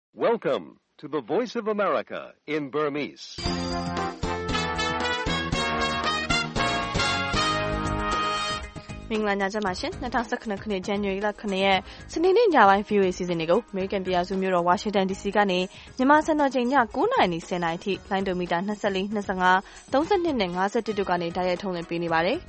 Welcome to the Voice of America in Burmese. ။မင်္ဂလာညချမ်းပါရှင်။2019ခုနှစ် January လ9ရက်စနေနေ့ညပိုင်း VOA စီစဉ်တွေကို American ပြည်ထောင်စုမြို့တော် Washington DC ကနေမြန်မာစံတော်ချိန်ည9:10နာရီအထိလိုင်းဒိုမီတာ24 25 32နဲ့51တို့ကနေတိုက်ရိုက်ထုတ်လွှင့်ပေးနေပါတယ်။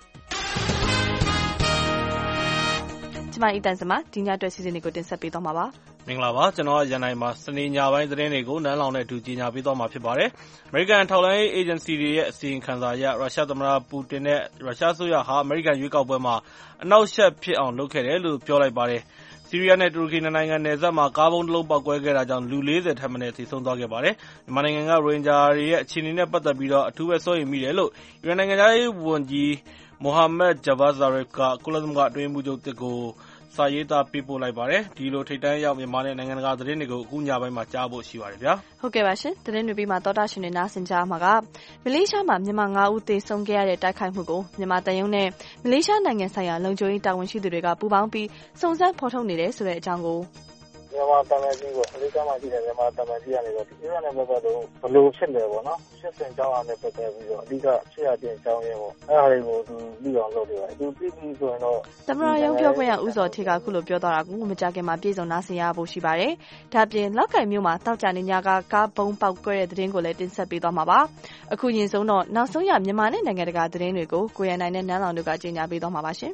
ကျွန်မအီတန်စမဒီညအတွက်စီစဉ်တွေကိုတင်ဆက်ပေးသွားမှာပါ။မင်္ဂလာပါကျွန်တော်ရန်နိုင်မှာစနေညပိုင်းသတင်းတွေကိုနန်းလောင်နဲ့အတူကြီးညာပေးသွားမှာဖြစ်ပါတယ်။ American ထောက်လှမ်းရေး agency တွေရဲ့အစီရင်ခံစာအရရုရှားသမ္မတပူတင်နဲ့ရုရှားအစိုးရဟာ American ရွေးကောက်ပွဲမှာအနောက်ရှက်ဖြစ်အောင်လုပ်ခဲ့တယ်လို့ပြောလိုက်ပါတယ်။ ဆီးရီးယားနဲ့တူရကီနိုင်ငံနယ်စပ်မှာကားဘုံတစ်လုံးပေါက်ကွဲခဲ့တာကြောင့်လူ40ထက်မနည်းသေဆုံးသွားခဲ့ပါတယ်။မြန်မာနိုင်ငံကရိုဟင်ဂျာတွေရဲ့အခြေအနေနဲ့ပတ်သက်ပြီးတော့အထူးပဲစိုးရိမ်မိတယ်လို့အီရန်နိုင်ငံသားရေးဝန်ကြီး Mohammad Javad Zarif ကကုလသမဂ္ဂအတွင်းရေးမှူးချုပ်တစ်ကိုစာရေးသားပေးပို့လိုက်ပါတယ်။ဒီလိုထိပ်တန်းရောက်မြန်မာနဲ့နိုင်ငံတကာသတင်းတွေကိုအခုညပိုင်းမှာကြားဖို့ရှိပါတယ်ဗျာ။ဟုတ်ကဲ့ပါရှင်။သတင်းတွေပြီးမှသောတာရှင်တွေနားဆင်ကြမှာကမလေးရှားမှာမြန်မာ9ဦးသေဆုံးခဲ့ရတဲ့တိုက်ခိုက်မှုကိုမြန်မာတန်ယုံနဲ့မလေးရှားနိုင်ငံဆိုင်ရာလုံခြုံရေးတာဝန်ရှိသူတွေကပူးပေါင်းပြီးစုံစမ်းဖော်ထုတ်နေတယ်ဆိုတဲ့အကြောင်းကိုမြန်မာတမန်ကြီးကိုအလေးစားမှရှိတယ်မြန်မာတမန်ကြီးကနေတော့ဒီအရနဲ့ပတ်သက်လို့ဘလို့ဖြစ်လဲပေါ့နော်ရှစ်စင်ကြောင်းအားနဲ့ပတ်သက်ပြီးတော့အဓိကရှေ့ရတင်ကြောင်းရင်းပေါ့အဲ့ဒါတွေကိုသူပြီးအောင်လုပ်တယ်သူပြီးပြီးဆိုရင်တော့သမရရုံးပြောခွင့်ရဦးစောထေကခုလိုပြောသွားတာကိုမကြခင်မှာပြည်စုံနားဆင်ရဖို့ရှိပါတယ်ဒါပြင်လောက်ကင်မြို့မှာတောက်ကြနေညကားဘုံပေါက်ကွဲတဲ့သတင်းကိုလည်းတင်ဆက်ပေးသွားမှာပါအခုရင်ဆုံးတော့နောက်ဆုံးရမြန်မာနဲ့နိုင်ငံတကာသတင်းတွေကိုကိုရန်နိုင်နဲ့နန်းလောင်တို့ကကြေညာပေးသွားမှာပါရှင်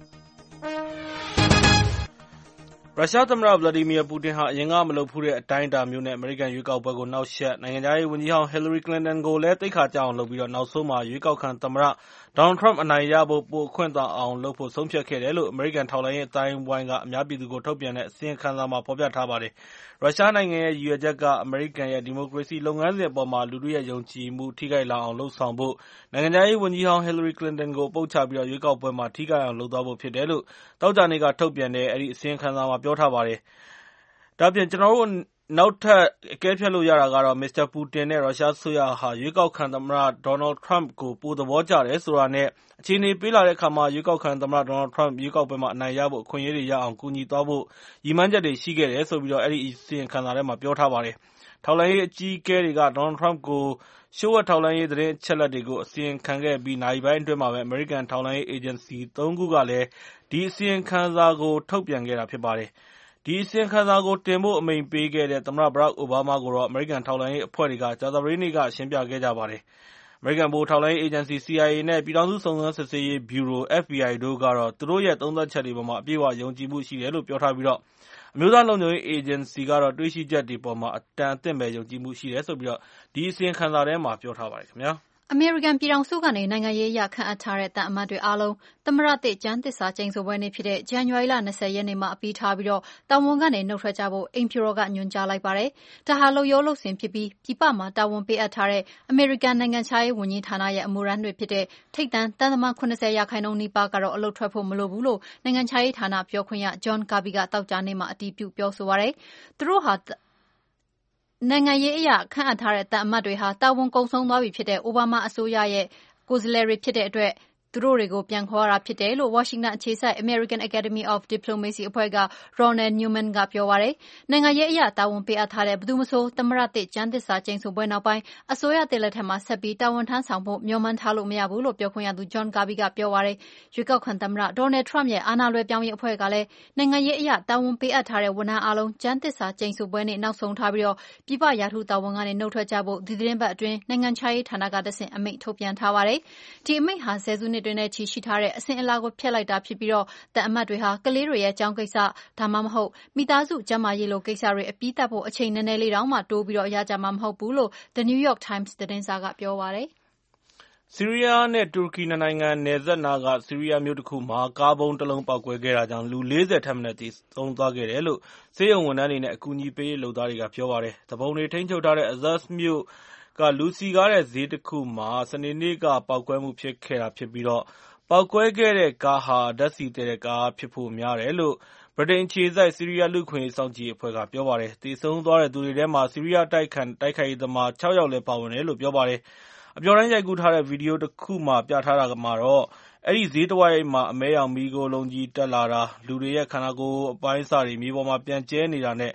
ရုရှားသမ္မတဗလာဒီမီယာပူတင်ဟာအရင်ကမလုပ်ဖူးတဲ့အတိုင်းအတာမျိုးနဲ့အမေရိကန်ရွေးကောက်ပွဲကိုနှောက်ယှက်နိုင်ငံခြားရေးဝန်ကြီးဟောင်းဟီလရီကလင်တန်ကိုလည်းသိက္ခာကျအောင်လုပ်ပြီးတော့နောက်ဆုံးမှာရွေးကောက်ခံသမ္မတဒေါ်နယ်ထရမ့်အနိုင်ရဖို့ပိုအခွင့်သာအောင်လုပ်ဖို့ဆုံးဖြတ်ခဲ့တယ်လို့အမေရိကန်ထောက်လှမ်းရေးအတိုင်းဝိုင်းကအများပြည်သူကိုထုတ်ပြန်တဲ့အစီရင်ခံစာမှာဖော်ပြထားပါတယ်။ရုရှားနိုင်ငံရဲ့ရည်ရွယ်ချက်ကအမေရိကန်ရဲ့ဒီမိုကရေစီလုပ်ငန်းစဉ်အပေါ်မှာလူထုရဲ့ယုံကြည်မှုထိခိုက်လာအောင်လုပ်ဆောင်ဖို့နိုင်ငံခြားရေးဝန်ကြီးဟောင်းဟီလရီကလင်တန်ကိုပုတ်ချပြီးတော့ရွေးကောက်ပွဲမှာထိခိုက်အောင်လုပ်သွားဖို့ဖြစ်တယ်လို့သောကြာနေ့ကထုတ်ပြန်တဲ့အဲဒီအစီရင်ခံစာမှာပြောထားပါတယ်။ဒါပြင်ကျွန်တော်တို့နောက်ထပ်အကဲဖြတ်လို့ရတာကတော့မစ္စတာပူတင်နဲ့ရုရှားအစိုးရဟာရွေးကောက်ခံသမ္မတဒေါ်နယ်ထရမ့်ကိုပိုသဘောကျတယ်ဆိုတာနဲ့အခြေအနေပေးလာတဲ့အခါမှာရွေးကောက်ခံသမ္မတဒေါ်နယ်ထရမ့်ရွေးကောက်ပွဲမှာအနိုင်ရဖို့အခွင့်အရေးတွေရအောင်ကူညီသွားဖို့ရည်မှန်းချက်တွေရှိခဲ့တယ်ဆိုပြီးတော့အဲဒီအစီရင်ခံစာထဲမှာပြောထားပါတယ်။ထောက်လှမ်းရေးအကြီးအကဲတွေကဒေါ်နယ်ထရမ့်ကိုလျှို့ဝှက်ထောက်လှမ်းရေးသတင်းအချက်အလက်တွေကိုအစီရင်ခံခဲ့ပြီးနာရီပိုင်းအတွင်းမှာပဲအမေရိကန်ထောက်လှမ်းရေးအေဂျင်စီ3ခုကလည်းဒီအစီရင်ခံစာကိုထုတ်ပြန်ခဲ့တာဖြစ်ပါတယ်။ဒီအစီရင်ခံစာကိုတင်ဖို့အမိန့်ပေးခဲ့တဲ့သမ္မတဘရက်အိုဘားမားကိုတော့အမေရိကန်ထောက်လှမ်းရေးအဖွဲ့တွေကကြာသပတေးနေ့ကရှင်းပြခဲ့ကြပါတယ်။အမေရိကန်ဗဟိုထောက်လှမ်းရေးအေဂျင်စီ CIA နဲ့ပြည်ထောင်စုစုံစမ်းစစ်ဆေးရေးဗျူရို FBI တို့ကတော့သူတို့ရဲ့သုံးသပ်ချက်တွေပေါ်မှာအပြည့်အဝယုံကြည်မှုရှိတယ်လို့ပြောထားပြီးတော့အမျိုးသားလုံခြုံရေးအေဂျင်စီကတော့တွေးရှိချက်တွေပေါ်မှာအတန်အသင့်ပဲယုံကြည်မှုရှိတယ်ဆိုပြီးတော့ဒီအစီရင်ခံစာထဲမှာပြောထားပါတယ်ခင်ဗျာ။အမေရိကန်ပြည်ထောင်စုကနေနိုင်ငံရေးအရခန့်အပ်ထားတဲ့တန်အမတ်တွေအားလုံးသမ္မတသစ်ကျမ်းသစ္စာကျိန်ဆိုပွဲနေ့ဖြစ်တဲ့ဇန်နဝါရီလ20ရက်နေ့မှာအပြီးထားပြီးတော့တာဝန်ကနေနှုတ်ထွက်ကြဖို့အိမ်ဖြူတော်ကညွှန်ကြားလိုက်ပါတယ်။ဒါဟာလုပ်ရိုးလုပ်စဉ်ဖြစ်ပြီးပြည်ပမှာတာဝန်ပေးအပ်ထားတဲ့အမေရိကန်နိုင်ငံခြားရေးဝန်ကြီးဌာနရဲ့အမှုရမ်းတွေဖြစ်တဲ့ထိပ်တန်းတန်တမန်90%နီးပါးကတော့အလုပ်ထွက်ဖို့မလိုဘူးလို့နိုင်ငံခြားရေးဌာနပြောခွင့်ရ John Kirby ကတောက်ကြနေ့မှာအတည်ပြုပြောဆိုပါတယ်။သူတို့ဟာနိုင်ငံရေးအရခန့်အပ်ထားတဲ့တန်အမတ်တွေဟာတာဝန်ကုန်ဆုံးသွားပြီဖြစ်တဲ့အိုဘားမားအစိုးရရဲ့ကိုယ်စားလှယ်တွေဖြစ်တဲ့အတွက်သူတို့တွေကိုပြန်ခေါ်ရတာဖြစ်တယ်လို့ဝါရှင်တန်အခြေစိုက် American Academy of Diplomacy အဖွဲ့က Ronald Newman ကပြောပါတယ်။နိုင်ငံရေးအရတာဝန်ပေးအပ်ထားတဲ့ဘယ်သူမဆိုသမ္မတသစ်ကျမ်းသစ္စာကျိန်ဆိုပွဲနောက်ပိုင်းအစိုးရသစ်လက်ထက်မှာဆက်ပြီးတာဝန်ထမ်းဆောင်ဖို့မျှော်မှန်းထားလို့မရဘူးလို့ပြောခွင့်ရသူ John Kirby ကပြောပါတယ်။ရွေးကောက်ခံသမ္မတ Donald Trump ရဲ့အာဏာလွှဲပြောင်းရေးအဖွဲ့ကလည်းနိုင်ငံရေးအရတာဝန်ပေးအပ်ထားတဲ့ဝန်ထမ်းအားလုံးကျမ်းသစ္စာကျိန်ဆိုပွဲနေ့နောက်ဆုံးထားပြီးတော့ပြည်ပရာထူးတာဝန်ကနေနှုတ်ထွက်ကြဖို့ဒီသတင်းပတ်အတွင်းနိုင်ငံခြားရေးဌာနကတဆင့်အမိန့်ထုတ်ပြန်ထားပါတယ်။ဒီအမိန့်ဟာဆယ်စုနှစ်တွေနဲ့ချီရှိထားတဲ့အစဉ်အလာကိုဖျက်လိုက်တာဖြစ်ပြီးတော့တန်အမတ်တွေဟာကလေးတွေရဲ့ကျောင်းကိစ္စဒါမှမဟုတ်မိသားစုကျန်းမာရေးလိုကိစ္စတွေအပြီးသတ်ဖို့အချိန်နည်းနည်းလေးတောင်မှတိုးပြီးတော့ရကြမှာမဟုတ်ဘူးလို့ The New York Times သတင်းစာကပြောပါတယ်။ဆီးရီးယားနဲ့တူရကီနိုင်ငံနယ်စပ်နားကဆီးရီးယားမြို့တစ်ခုမှာကားဘုံတစ်လုံးပေါက်ကွဲခဲ့တာကြောင့်လူ40ထက်မနည်းသေဆုံးသွားခဲ့တယ်လို့ဆေးရုံဝန်ထမ်းတွေနဲ့အကူအညီပေးရေးလုပ်သားတွေကပြောပါတယ်။တပုံတွေထိန်းချုပ်ထားတဲ့ Azaz မြို့ကလူစည်ကားတဲ့ဈေးတစ်ခုမှာစနေနေ့ကပေါက်ကွဲမှုဖြစ်ခဲ့တာဖြစ်ပြီးတော့ပေါက်ကွဲခဲ့တဲ့ကားဟာဓာတ်ဆီသယ်တဲ့ကားဖြစ်ဖို့များတယ်လို့ဗြိတိန်အခြေစိုက်ဆီးရီးယားလူ့အခွင့်အရေးစောင့်ကြည့်ရေးအဖွဲ့ကပြောပါတယ်။သေဆုံးသွားတဲ့သူတွေထဲမှာဆီးရီးယားတိုက်ခိုက်ရေးသမား6ယောက်လည်းပါဝင်တယ်လို့ပြောပါတယ်။အပျော်တမ်းရိုက်ကူးထားတဲ့ဗီဒီယိုတစ်ခုမှာပြထားတာမှာတော့အဲဒီဈေးတစ်ဝိုက်မှာအမဲရောင်မီးခိုးလုံးကြီးတက်လာတာလူတွေရဲ့ခန္ဓာကိုယ်အပိုင်းအစတွေမြေပေါ်မှာပြန့်ကျဲနေတာနဲ့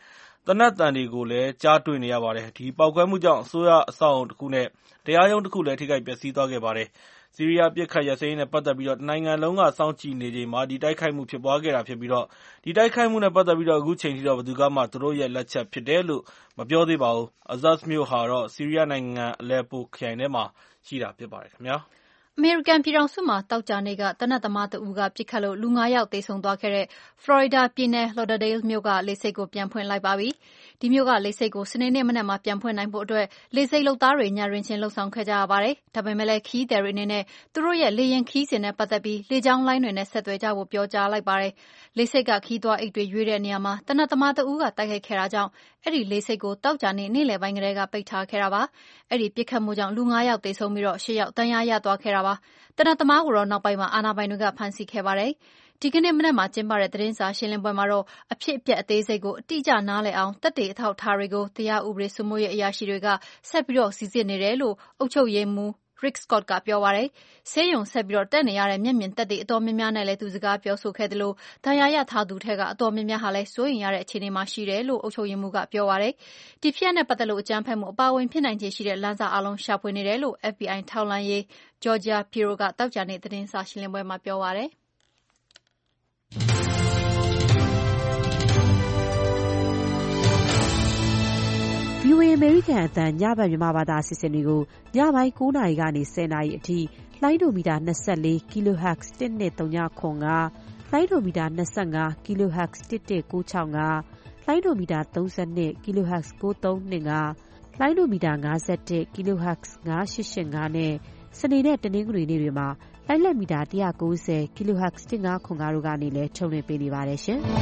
သေနတ်သံတွေကိုလည်းကြားတွေ့နေရပါတယ်။ ဒီပေါက်ကွဲမှုကြောင့်အစိုးရအဆောက်အအုံတခုနဲ့တရားရုံးတခုလည်းထိခိုက်ပျက်စီးသွားခဲ့ပါတယ်။ ဆီးရီးယားအပစ်အခတ်ရပ်စဲရေးနဲ့ပတ်သက်ပြီးတနိုင်ငံလုံးကစောင့်ကြည့်နေချိန်မှာဒီတိုက်ခိုက်မှုဖြစ်ပွားခဲ့တာဖြစ်ပြီးဒီတိုက်ခိုက်မှုနဲ့ပတ်သက်ပြီးအခုချိန်ထိဘယ်သူကမှသူတို့ရဲ့လက်ချက်ဖြစ်တယ်လို့မပြောသေးပါဘူး။ Azaz မြို့ဟာဆီးရီးယားနိုင်ငံအလက်ပိုခရိုင်ထဲမှာရှိတာဖြစ်ပါတယ်ခင်ဗျာ။အမေရိကန်ပြည်ထောင်စုမှာသောကြာနေ့ကသေနတ်သမားတဦးကပစ်ခတ်လို့လူ5 ယောက်သေဆုံးသွားခဲ့တဲ့ဖလော်ရီဒါပြည်နယ် Lauderdale မြို့ကလေဆိပ်ကိုပြန်ဖွင့်လိုက်ပါပြီ။ဒီမြို့ကလေဆိပ်ကိုစနေနေ့မနက်မှာပြန်ဖွင့်နိုင်ဖို့အတွက်လေဆိပ်လုပ်သားတွေညတွင်ချင်းလုပ်ဆောင်ခဲ့ကြရပါတယ်။ဒါပေမဲ့လည်းခရီးသည်တွေအနေနဲ့သူတို့ရဲ့လေယာဉ်ခရီးစဉ်နဲ့ပတ်သက်ပြီးလေကြောင်းလိုင်းတွေနဲ့ဆက်သွယ်ကြဖို့ပြောကြားလိုက်ပါတယ်။လေဆိပ်ကခရီးသွားအိတ်တွေရွေးတဲ့နေရာမှာသေနတ်သမားတဦးကတိုက်ခိုက်ခဲ့တာကြောင့်အဲဒီလေဆိပ်ကိုသောကြာနေ့နေ့လယ်ပိုင်းကတည်းကပိတ်ထားခဲ့တာပါ။အဲဒီပစ်ခတ်မှုကြောင့်လူ5 ယောက်သေဆုံးပြီး8 ယောက်ဒဏ်ရာရသွားခဲ့တာပါ။သေနတ်သမားကိုတော့နောက်ပိုင်းမှာအာဏာပိုင်တွေကဖမ်းဆီးခဲ့ပါတယ်။ဒီကနေ့မနက်မှာကျင်းပတဲ့သတင်းစာရှင်းလင်းပွဲမှာတော့အဖြစ်အပျက်အသေးစိတ်ကိုအတိအကျနားလည်အောင်သက်သေအထောက်အထားတွေကိုတရားဥပဒေစိုးမိုးရေးအရာရှိတွေကဆက်ပြီးစိစစ်နေတယ်လို့အုပ်ချုပ်ရေးမှူး Rick Scott ကပြောပါတယ်။ဆေးရုံဆက်ပြီးတက်နေရတဲ့မျက်မြင်သက်သေအတော်များများနဲ့လည်းသူစကားပြောဆိုခဲ့သလိုဒဏ်ရာရထားသူထဲကအတော်များများဟာလည်းစိုးရိမ်ရတဲ့အခြေအနေမှာရှိတယ်လို့အုပ်ချုပ်ရေးမှူးကပြောပါတယ်။ဒီဖြစ်ရပ်နဲ့ပတ်သက်လို့အကြမ်းဖက်မှုအပါအဝင်ဖြစ်နိုင်ခြေရှိတဲ့လမ်းစာအားလုံးရှာဖွေနေတယ်လို့ FBI ထောက်လှမ်းရေး Georgia Pirro ကသောကြာနေ့သတင်းစာရှင်းလင်းပွဲမှာပြောပါတယ်။ VOA အမေရိကန်အသံညဘက်မြန်မာဘာသာအစီအစဉ်တွေကိုညပိုင်း9 နာရီကနေ10 နာရီအထိလိုင်းဒိုမီတာ24 kHz 12395လိုင်းဒိုမီတာ25 kHz 11965လိုင်းဒိုမီတာ32 kHz 9325လိုင်းဒိုမီတာ51 kHz 9885နဲ့စနေနဲ့တနင်္ဂနွေနေ့တွေမှာလိုင်းလက်မီတာ190 kHz 1505တို့ကနေလည်းထုတ်လွှင့်ပေးနေပါတယ်ရှင်။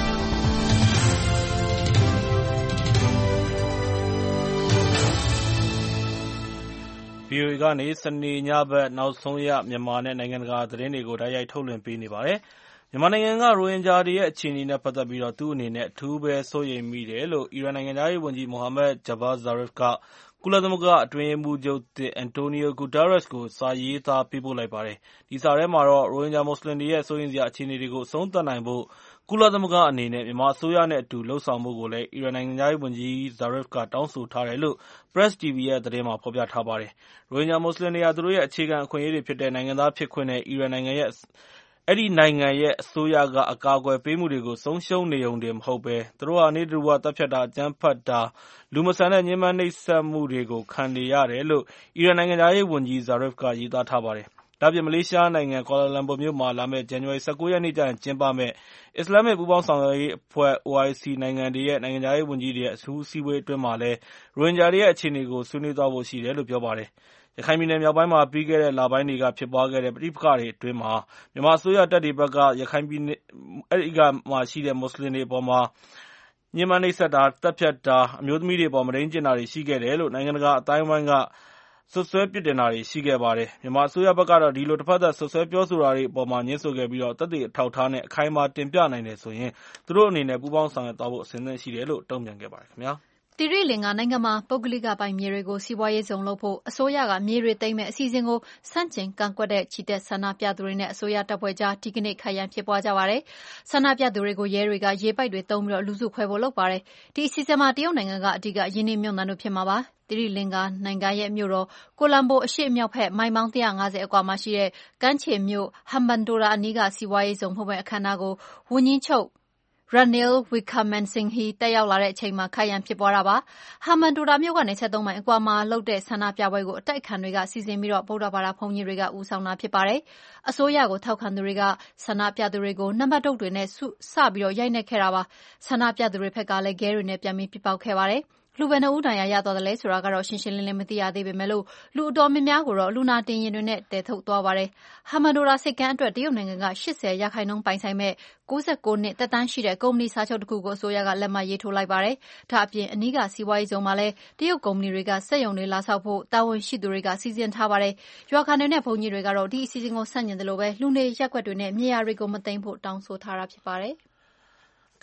VOA ကနေစနေညဘက်နောက်ဆုံးရမြန်မာနဲ့နိုင်ငံတကာသတင်းတွေကိုတိုက်ရိုက်ထုတ်လွှင့်ပေးနေပါတယ်။မြန်မာနိုင်ငံကရိုဟင်ဂျာတွေရဲ့အခြေအနေနဲ့ပတ်သက်ပြီးသူ့အနေနဲ့အထူးပဲစိုးရိမ်မိတယ်လို့အီရန်နိုင်ငံခြားရေးဝန်ကြီး Mohammad Javad Zarif ကကုလသမဂ္ဂအတွင်းရေးမှူးချုပ်သစ် Antonio Guterres ကိုစာရေးသားပေးပို့လိုက်ပါတယ်။ဒီစာထဲမှာတော့ရိုဟင်ဂျာမွတ်ဆလင်တွေရဲ့စိုးရိမ်စရာအခြေအနေတွေကိုအဆုံးသတ်နိုင်ဖို့ကုလသမဂ္ဂအနေနဲ့မြန်မာအစိုးရနဲ့အတူလုပ်ဆောင်ဖို့ကိုလည်းအီရန်နိုင်ငံခြားရေးဝန်ကြီး Zarif ကတောင်းဆိုထားတယ်လို့ Press TV ရဲ့သတင်းမှာဖော်ပြထားပါတယ်။ရိုဟင်ဂျာမွတ်ဆလင်တွေဟာသူတို့ရဲ့အခြေခံအခွင့်အရေးတွေဖြစ်တဲ့နိုင်ငံသားဖြစ်ခွင့်နဲ့အီရန်နိုင်ငံရဲ့အစိုးရကအကာအကွယ်ပေးမှုတွေကိုဆုံးရှုံးနေရုံတင်မဟုတ်ဘဲသူတို့ဟာနေ့တဓူဝသတ်ဖြတ်တာအကြမ်းဖက်တာလူမဆန်တဲ့ညှဉ်းပန်းနှိပ်စက်မှုတွေကိုခံနေရတယ်လို့အီရန်နိုင်ငံခြားရေးဝန်ကြီး Zarif ကရေးသားထားပါတယ်။ဒါ့အပြင်မလေးရှားနိုင်ငံကွာလာလမ်ပူမြို့မှာလာမယ့်ဇန်နဝါရီ19 ရက်နေ့ကျရင်ကျင်းပမယ့်အစ္စလာမ်မစ်ပူးပေါင်းဆောင်ရွက်ရေးအဖွဲ့ OIC နိုင်ငံတွေရဲ့နိုင်ငံခြားရေးဝန်ကြီးတွေရဲ့အထူးအစည်းအဝေးအတွင်းမှာလည်းရိုဟင်ဂျာတွေရဲ့အခြေအနေကိုဆွေးနွေးသွားဖို့ရှိတယ်လို့ပြောပါတယ်။ရခိုင်ပြည်နယ်မြောက်ပိုင်းမှာပြီးခဲ့တဲ့လပိုင်းတွေကဖြစ်ပွားခဲ့တဲ့ပဋိပက္ခတွေအတွင်းမြန်မာအစိုးရတပ်တွေဘက်ကရခိုင်ပြည်နယ်မှာရှိတဲ့မွတ်ဆလင်တွေအပေါ်ညှဉ်းပန်းနှိပ်စက်တာသတ်ဖြတ်တာအမျိုးသမီးတွေအပေါ်မုဒိန်းကျင့်တာတွေရှိခဲ့တယ်လို့နိုင်ငံတကာအသိုင်းအဝိုင်းကစွပ်စွဲပြစ်တင်တာတွေရှိခဲ့ပါတယ်။မြန်မာအစိုးရဘက်ကတော့ဒီလိုတဖက်သတ်စွပ်စွဲပြောဆိုတာတွေအပေါ်ငြင်းဆိုခဲ့ပြီးသက်သေအထောက်အထားနဲ့အခိုင်အမာတင်ပြနိုင်တယ်ဆိုရင်သူတို့အနေနဲ့ပူးပေါင်းဆောင်ရွက်သွားဖို့အဆင်သင့်ရှိတယ်လို့တုံ့ပြန်ခဲ့ပါတယ်ခင်ဗျာ။သီရိလင်္ကာနိုင်ငံမှာပုဂ္ဂလိကပိုင်မြေတွေကိုစီးပွားရေးဇုံလုပ်ဖို့အစိုးရကမြေတွေသိမ်းမယ့်အစီအစဉ်ကိုဆန့်ကျင်ကန့်ကွက်တဲ့ချီတက်ဆန္ဒပြသူတွေနဲ့အစိုးရတပ်ဖွဲ့ကြားဒီကနေ့ခိုက်ရန်ဖြစ်ပွားကြပါတယ်။ဆန္ဒပြသူတွေကိုရဲတွေကရေပိုက်တွေသုံးပြီးလူစုခွဲဖို့လုပ်ပါတယ်။ဒီအစီအစဉ်မှာတရုတ်နိုင်ငံကအဓိကရင်းနှီးမြှုပ်နှံသူဖြစ်မှာပါ။သီရိလင်္ကာနိုင်ငံရဲ့မြို့တော်ကိုလံဘိုအရှေ့မြောက်ဘက်မိုင်ပေါင်း150အကွာမှာရှိတဲ့ကမ်းခြေမြို့ဟမ်ဘန်တိုရာအနီးကစီးပွားရေးဇုံဖွင့်ပွဲအခမ်းအနားကိုဝန်ကြီးချုပ်Ranil Wickremesinghe တက်ရောက်လာတဲ့အချိန်မှာခိုက်ရန်ဖြစ်ပွားတာပါ။ဟမ်ဘန်တိုရာမြို့ကနေ73 မိုင်အကွာမှာလုပ်တဲ့ဆန္ဒပြပွဲကိုအတိုက်အခံတွေကစီစဉ်ပြီးဗုဒ္ဓဘာသာဘုန်းကြီးတွေကဦးဆောင်တာဖြစ်ပါတယ်။အစိုးရကိုထောက်ခံသူတွေကဆန္ဒပြသူတွေကိုနံပါတ်တုတ်တွေနဲ့စပြီးရိုက်နှက်ခဲ့တာပါ။ဆန္ဒပြသူတွေဘက်ကလည်းခဲတွေနဲ့ပြန်ပြီးပစ်ပေါက်ခဲ့ပါတယ်။လူဘယ်နှဦးဒဏ်ရာရသွားသလဲဆိုတာကတော့ရှင်းရှင်းလင်းလင်းမသိရသေးပေမဲ့လူအတော်များများကိုတော့လူနာတင်ယာဉ်တွေနဲ့သယ်ထုတ်သွားပါတယ်။ဟမ်ဘန်တိုရာဆိပ်ကမ်းအတွက်တရုတ်နိုင်ငံက80%ပိုင်ဆိုင်မဲ့69 နှစ်သက်တမ်းရှိတဲ့ကုမ္ပဏီစာချုပ်တစ်ခုကိုအစိုးရကလက်မှတ်ရေးထိုးလိုက်ပါတယ်။ဒါ့အပြင်အနီးကစီးပွားရေးဇုံမှာလည်းတရုတ်ကုမ္ပဏီတွေကစက်ရုံတွေလာဆောက်ဖို့တာဝန်ရှိသူတွေကစီစဉ်ထားပါတယ်။ရွာခံတွေနဲ့ဘုန်းကြီးတွေကတော့ဒီအစီအစဉ်ကိုဆန့်ကျင်သလိုလူနေရပ်ကွက်တွေနဲ့မြေယာတွေကိုမသိမ်းဖို့တောင်းဆိုထားတာဖြစ်ပါတယ်။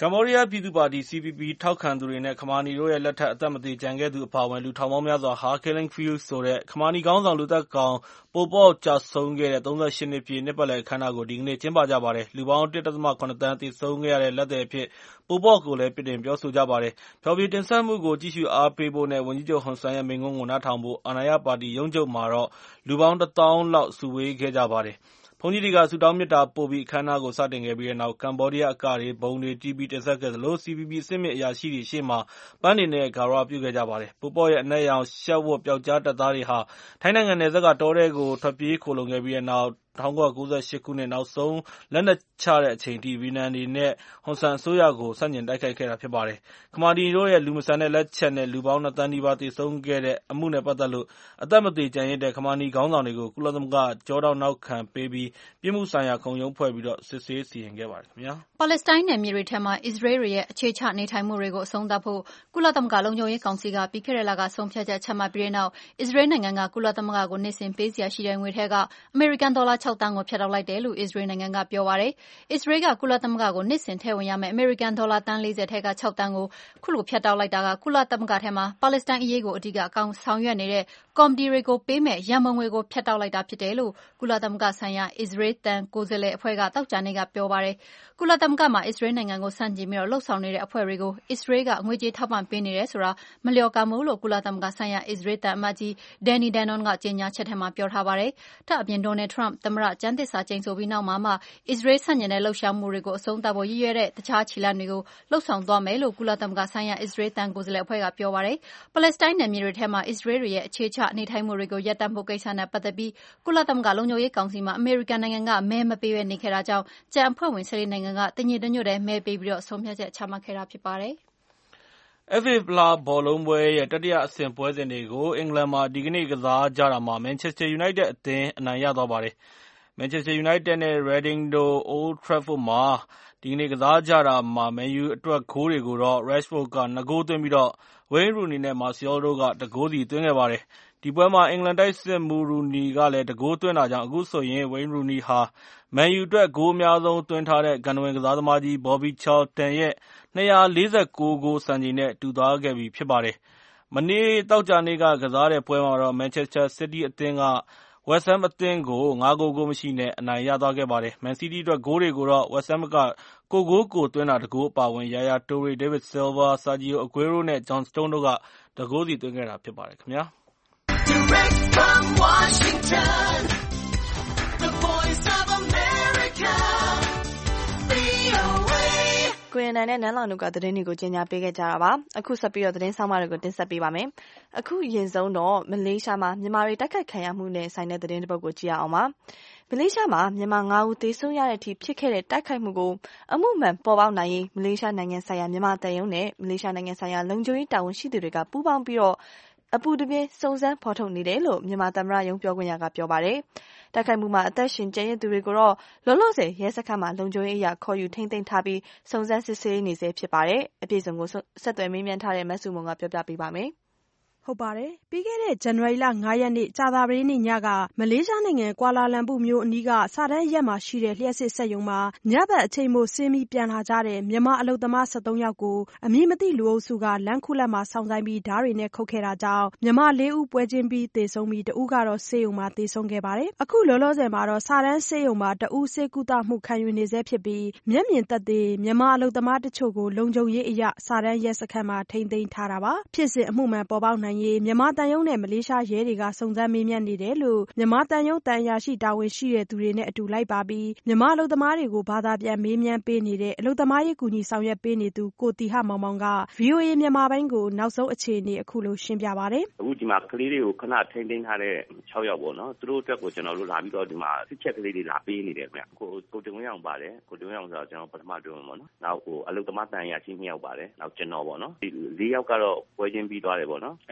ကမ္ဘောဒီးယားပြည်သူ့ပါတီ CPP ထောက်ခံသူတွေနဲ့ခမာနီတို့ရဲ့လက်ထက်အသက်မသေကျန်ခဲ့သူအပါအဝင်လူထောင်ပေါင်းများစွာဟာ Killing Fields ဆိုတဲ့ခမာနီခေါင်းဆောင်လူသတ်ကောင်ပိုပေါကျဆုံးခဲ့တဲ့ 38 နှစ်ပြည့်နှစ်ပတ်လည်အခမ်းအနားကိုဒီကနေ့ကျင်းပကြပါတယ်။လူပေါင်း 1.7 သန်းသေဆုံးခဲ့ရတဲ့လက်သည်အဖြစ်ပိုပေါကိုလည်းပြစ်တင်ပြောဆိုကြပါတယ်။ဖျော်ဖြေတင်ဆက်မှုကိုကြည့်ရှုအားပေးဖို့နဲ့ဝန်ကြီးချုပ်ဟွန်ဆန်ရဲ့မိန့်ခွန်းကိုနားထောင်ဖို့အာဏာရပါတီရုံးချုပ်မှာတော့လူပေါင်း 1,000 လောက်စုဝေးခဲ့ကြပါတယ်။ဘုန်းကြီးတွေကဆုတောင်းမေတ္တာပို့ပြီးအခမ်းအနားကိုစတင်ခဲ့ပြီးတဲ့နောက်ကမ္ဘောဒီးယားအကတွေ၊ဘုံတွေတီးပြီးတင်ဆက်ခဲ့သလို CPP အဆင့်မြင့်အရာရှိတွေရှေ့မှာပန်းတွေနဲ့ဂါရဝပြုခဲ့ကြပါတယ်။ပိုပေါရဲ့အနက်ရောင်ရှပ်ဝတ်ပျောက်ကြားတပ်သားတွေဟာထိုင်းနိုင်ငံနယ်စပ်ကတောထဲကိုထွက်ပြေးခိုလှုံခဲ့ပြီးတဲ့နောက်1998 ခုနှစ်နောက်ဆုံးလက်နက်ချတဲ့အချိန်ထိဗီယက်နမ်တွေနဲ့ဟွန်ဆန်အစိုးရကိုဆန့်ကျင်တိုက်ခိုက်ခဲ့တာဖြစ်ပါတယ်။ခမာနီတို့ရဲ့လူမဆန်တဲ့လက်ချက်နဲ့လူပေါင်း 2 သန်းနီးပါးသေဆုံးခဲ့တဲ့အမှုနဲ့ပတ်သက်လို့အသက်မသေကျန်ရစ်တဲ့ခမာနီခေါင်းဆောင်တွေကိုကုလသမဂ္ဂကျောထောက်နောက်ခံပေးပြီးပြစ်မှုဆိုင်ရာခုံရုံးဖွဲ့ပြီးစစ်ဆေးစီရင်ခဲ့ပါတယ်ခင်ဗျာ။ပါလက်စတိုင်းနယ်မြေတွေထဲမှာအစ္စရေးတွေရဲ့အခြေချနေထိုင်မှုတွေကိုအဆုံးသတ်ဖို့ကုလသမဂ္ဂလုံခြုံရေးကောင်စီကပြီးခဲ့တဲ့လကဆုံးဖြတ်ချက်ချမှတ်ပြီးတဲ့နောက်အစ္စရေးနိုင်ငံကကုလသမဂ္ဂကိုနှစ်စဉ်ပေးစရာရှိတဲ့ငွေထဲကအမေရိကန်ဒေါ်လာ 6 သန်းကိုဖြတ်တောက်လိုက်တယ်လို့အစ္စရေးနိုင်ငံကပြောပါတယ်။အစ္စရေးကကုလသမဂ္ဂကိုနှစ်စဉ်ထည့်ဝင်ရမယ့်အမေရိကန်ဒေါ်လာသန်း 40 ထဲက 6 သန်းကိုခုလိုဖြတ်တောက်လိုက်တာကကုလသမဂ္ဂထဲမှာပါလက်စတိုင်းအရေးကိုအဓိကအကောင်ဆောင်ရွက်နေတဲ့ကော်မတီတွေကိုပေးမယ့်ရန်ပုံငွေကိုဖြတ်တောက်လိုက်တာဖြစ်တယ်လို့ကုလသမဂ္ဂဆိုင်ရာအစ္စရေးသံကိုယ်စားလှယ်အဖွဲ့ကသောကြာနေ့ကပြောပါတယ်။ကုလသမဂ္ဂမှာအစ္စရေးနိုင်ငံကိုဆန့်ကျင်ပြီးလှုပ်ဆောင်နေတဲ့အဖွဲ့တွေကိုအစ္စရေးကငွေကြေးထောက်ပံ့ပေးနေတယ်ဆိုတာမလျော်ကန်ဘူးလို့ကုလသမဂ္ဂဆိုင်ရာအစ္စရေးသံအမတ်ကြီး Danny Danon ကကြေညာချက်ထဲမှာပြောထားပါတယ်။ဒါ့အပြင် Donald Trump သမ္မတကျမ်းသစ္စာကျိန်ဆိုပြီးနောက်မှာမှအစ္စရေးဆန့်ကျင်တဲ့လှုပ်ရှားမှုတွေကိုအဆုံးသတ်ဖို့ရည်ရွယ်တဲ့တခြားခြေလှမ်းတွေကိုလှုပ်ဆောင်သွားမယ်လို့ကုလသမဂ္ဂဆိုင်ရာအစ္စရေးသံကိုယ်စားလှယ်အဖွဲ့ကပြောပါတယ်။ပါလက်စတိုင်းနယ်မြေတွေထဲမှာအစ္စရေးတွေရဲ့အခြေချနေထိုင်မှုတွေကိုရပ်တန့်ဖို့ကိစ္စနဲ့ပတ်သက်ပြီးကုလသမဂ္ဂလုံခြုံရေးကောင်စီမှာအမေရိကန်နိုင်ငံကမဲမပေးဘဲနေခဲ့တာကြောင့်ကျန်အဖွဲ့ဝင်14နိုင်ငံကတညီတညွတ်တည်းမဲပေးပြီးဆုံးဖြတ်ချက်ချမှတ်ခဲ့တာဖြစ်ပါတယ်။ FA ဖလားဘောလုံးပွဲရဲ့တတိယအဆင့်ပွဲစဉ်တွေကိုအင်္ဂလန်မှာဒီကနေ့ကစားကြတာမှာမန်ချက်စတာယူနိုက်တက်အသင်းအနိုင်ရသွားပါတယ်။မန်ချက်စတာယူနိုက်တက်နဲ့ Reading တို့ Old Trafford မှာဒီကနေ့ကစားကြတာမှာမန်ယူအတွက်ဂိုးတွေကိုတော့ Rashford က2 ဂိုးသွင်းပြီး Wayne Rooney နဲ့ Martial တို့က1 ဂိုးစီသွင်းခဲ့ပါတယ်။ဒီပွဲမှာအင်္ဂလန်တိုက်စစ်မှူး Rooney ကလည်း1 ဂိုးသွင်းတာကြောင့်အခုဆိုရင် Wayne Rooney ဟာမန်ယူအတွက်ဂိုးအများဆုံးသွင်းထားတဲ့ဂန္ထဝင်ကစားသမားကြီး Bobby Charlton ရဲ့249 ဂိုးစံချိန်နဲ့တူသွားခဲ့ပြီဖြစ်ပါတယ်။မနေ့သောကြာနေ့ကစားတဲ့ပွဲမှာတော့ Manchester City အသင်းကWest Ham အသင်းကို5 ဂိုး ဂိုးမရှိနဲ့အနိုင်ရသွားခဲ့ပါတယ်။ Man City အတွက်ဂိုးတွေကိုတော့ West Ham ကကိုယ်ဂိုးကိုယ်သွင်းတာ1 ဂိုးအပါအဝင် Yaya Toure, David Silva, Sergio Aguero နဲ့ John Stones တို့က1 ဂိုးစီသွင်းခဲ့တာဖြစ်ပါတယ်ခင်ဗျာ။ Direct from Washington, the voice of America, VOA ကိုရန်နိုင်နဲ့နန်းလောင်တို့ကသတင်းတွေကိုကြီးညာပေးခဲ့ကြတာပါ။အခုဆက်ပြီးသတင်းဆောင်မတွေကိုတင်ဆက်ပေးပါမယ်။အခုရင်ဆုံးတော့မလေးရှားမှာမြန်မာတွေတိုက်ခိုက်ခံရမှုနဲ့ဆိုင်တဲ့သတင်းတစ်ပုဒ်ကိုကြည့်ရအောင်ပါ။မလေးရှားမှာမြန်မာ9 ဦးသေဆုံးရတဲ့အထိဖြစ်ခဲ့တဲ့တိုက်ခိုက်မှုကိုအမှုမှန်ပေါ်ပေါက်နိုင်ရေးမလေးရှားနိုင်ငံဆိုင်ရာမြန်မာတပ်ရုံးနဲ့မလေးရှားနိုင်ငံဆိုင်ရာလုံခြုံရေးတာဝန်ရှိသူတွေကပူးပေါင်းပြီးအပူတပြင်းစုံစမ်းဖော်ထုတ်နေတယ်လို့မြန်မာသမ္မတရုံးပြောခွင့်ရကပြောပါတယ်။တိုက်ခိုက်မှုမှာအသက်ရှင်ကျန်ရစ်သူတွေကိုတော့လောလောဆယ်ရဲစခန်းမှာလုံခြုံရေးအရာခေါ်ယူထိန်းသိမ်းထားပြီးစုံစမ်းစစ်ဆေးနေဆဲဖြစ်ပါတယ်။အပြည့်အစုံကိုဆက်သွယ်မေးမြန်းထားတဲ့မဆုမွန်ကပြောပြပေးပါမယ်။ပြီးခဲ့တဲ့ဇန်နဝါရီလ 5 ရက်နေ့ကြာသပတေးနေ့ညကမလေးရှားနိုင်ငံကွာလာလမ်ပူမြို့အနီးကစာတန်းရပ်မှာရှိတဲ့လျှပ်စစ်စက်ရုံမှာညဘက်အချိန်မို့ဆင်းပြီးပြန်လာကြတဲ့မြန်မာအလုပ်သမား13ယောက်ကိုအမည်မသိလူအုပ်စုကလမ်းခုလတ်မှာစောင့်ဆိုင်းပြီးဓားတွေနဲ့ခုတ်ခဲ့တာကြောင့်မြန်မာ4 ဦးပွဲချင်းပြီးသေဆုံးပြီး1 ဦးကတော့ဆေးရုံမှာသေဆုံးခဲ့ပါတယ်။အခုလောလောဆယ်မှာတော့စာတန်းဆေးရုံမှာ1 ဦးဆေးကုသမှုခံယူနေဆဲဖြစ်ပြီးမျက်မြင်သက်သေမြန်မာအလုပ်သမားတချို့ကိုလုံခြုံရေးအရစာတန်းရဲစခန်းမှာထိန်းသိမ်းထားတာပါ။ဖြစ်စဉ်အမှုမှန်ပေါ်ပေါက်နိုင်ရေးမြန်မာတန်ယုံနဲ့မလေးရှားရဲတွေကစုံစမ်းမေးမြန်းနေတယ်လို့မြန်မာတန်ယုံတန်အရာရှိတာဝန်ရှိတဲ့သူတွေနဲ့အတူလိုက်ပါပြီးမြန်မာအလုပ်သမားတွေကိုဘာသာပြန်မေးမြန်းပေးနေတဲ့အလုပ်သမားရေးကူညီဆောင်ရွက်ပေးနေသူကိုတီဟမောင်မောင်က VOA မြန်မာပိုင်းကိုနောက်ဆုံးအခြေအနေအခုလိုရှင်းပြပါတယ်။အခုဒီမှာကလေးတွေကိုခဏထိန်းသိမ်းထားတဲ့6ယောက်ပေါ့နော်။သူတို့အတွက်ကိုကျွန်တော်တို့လာပြီးတော့ဒီမှာစစ်ချက်ကလေးတွေလာပေးနေတယ်ခင်ဗျ။ကိုတင်ဝင်းအောင်ပါတယ်။ကိုတင်ဝင်းအောင်ဆိုတော့ကျွန်တော်ပထမတွင်းပေါ့နော်။နောက်အလုပ်သမားတန်အရာရှိ2ယောက်ပါတယ်။နောက်ကျွန်တော်ပေါ့နော်။ဒီ4ယောက်ကတော့ပွဲချင်းပြီးသွားတယ်ပေါ့နော်။အဲ့မှာ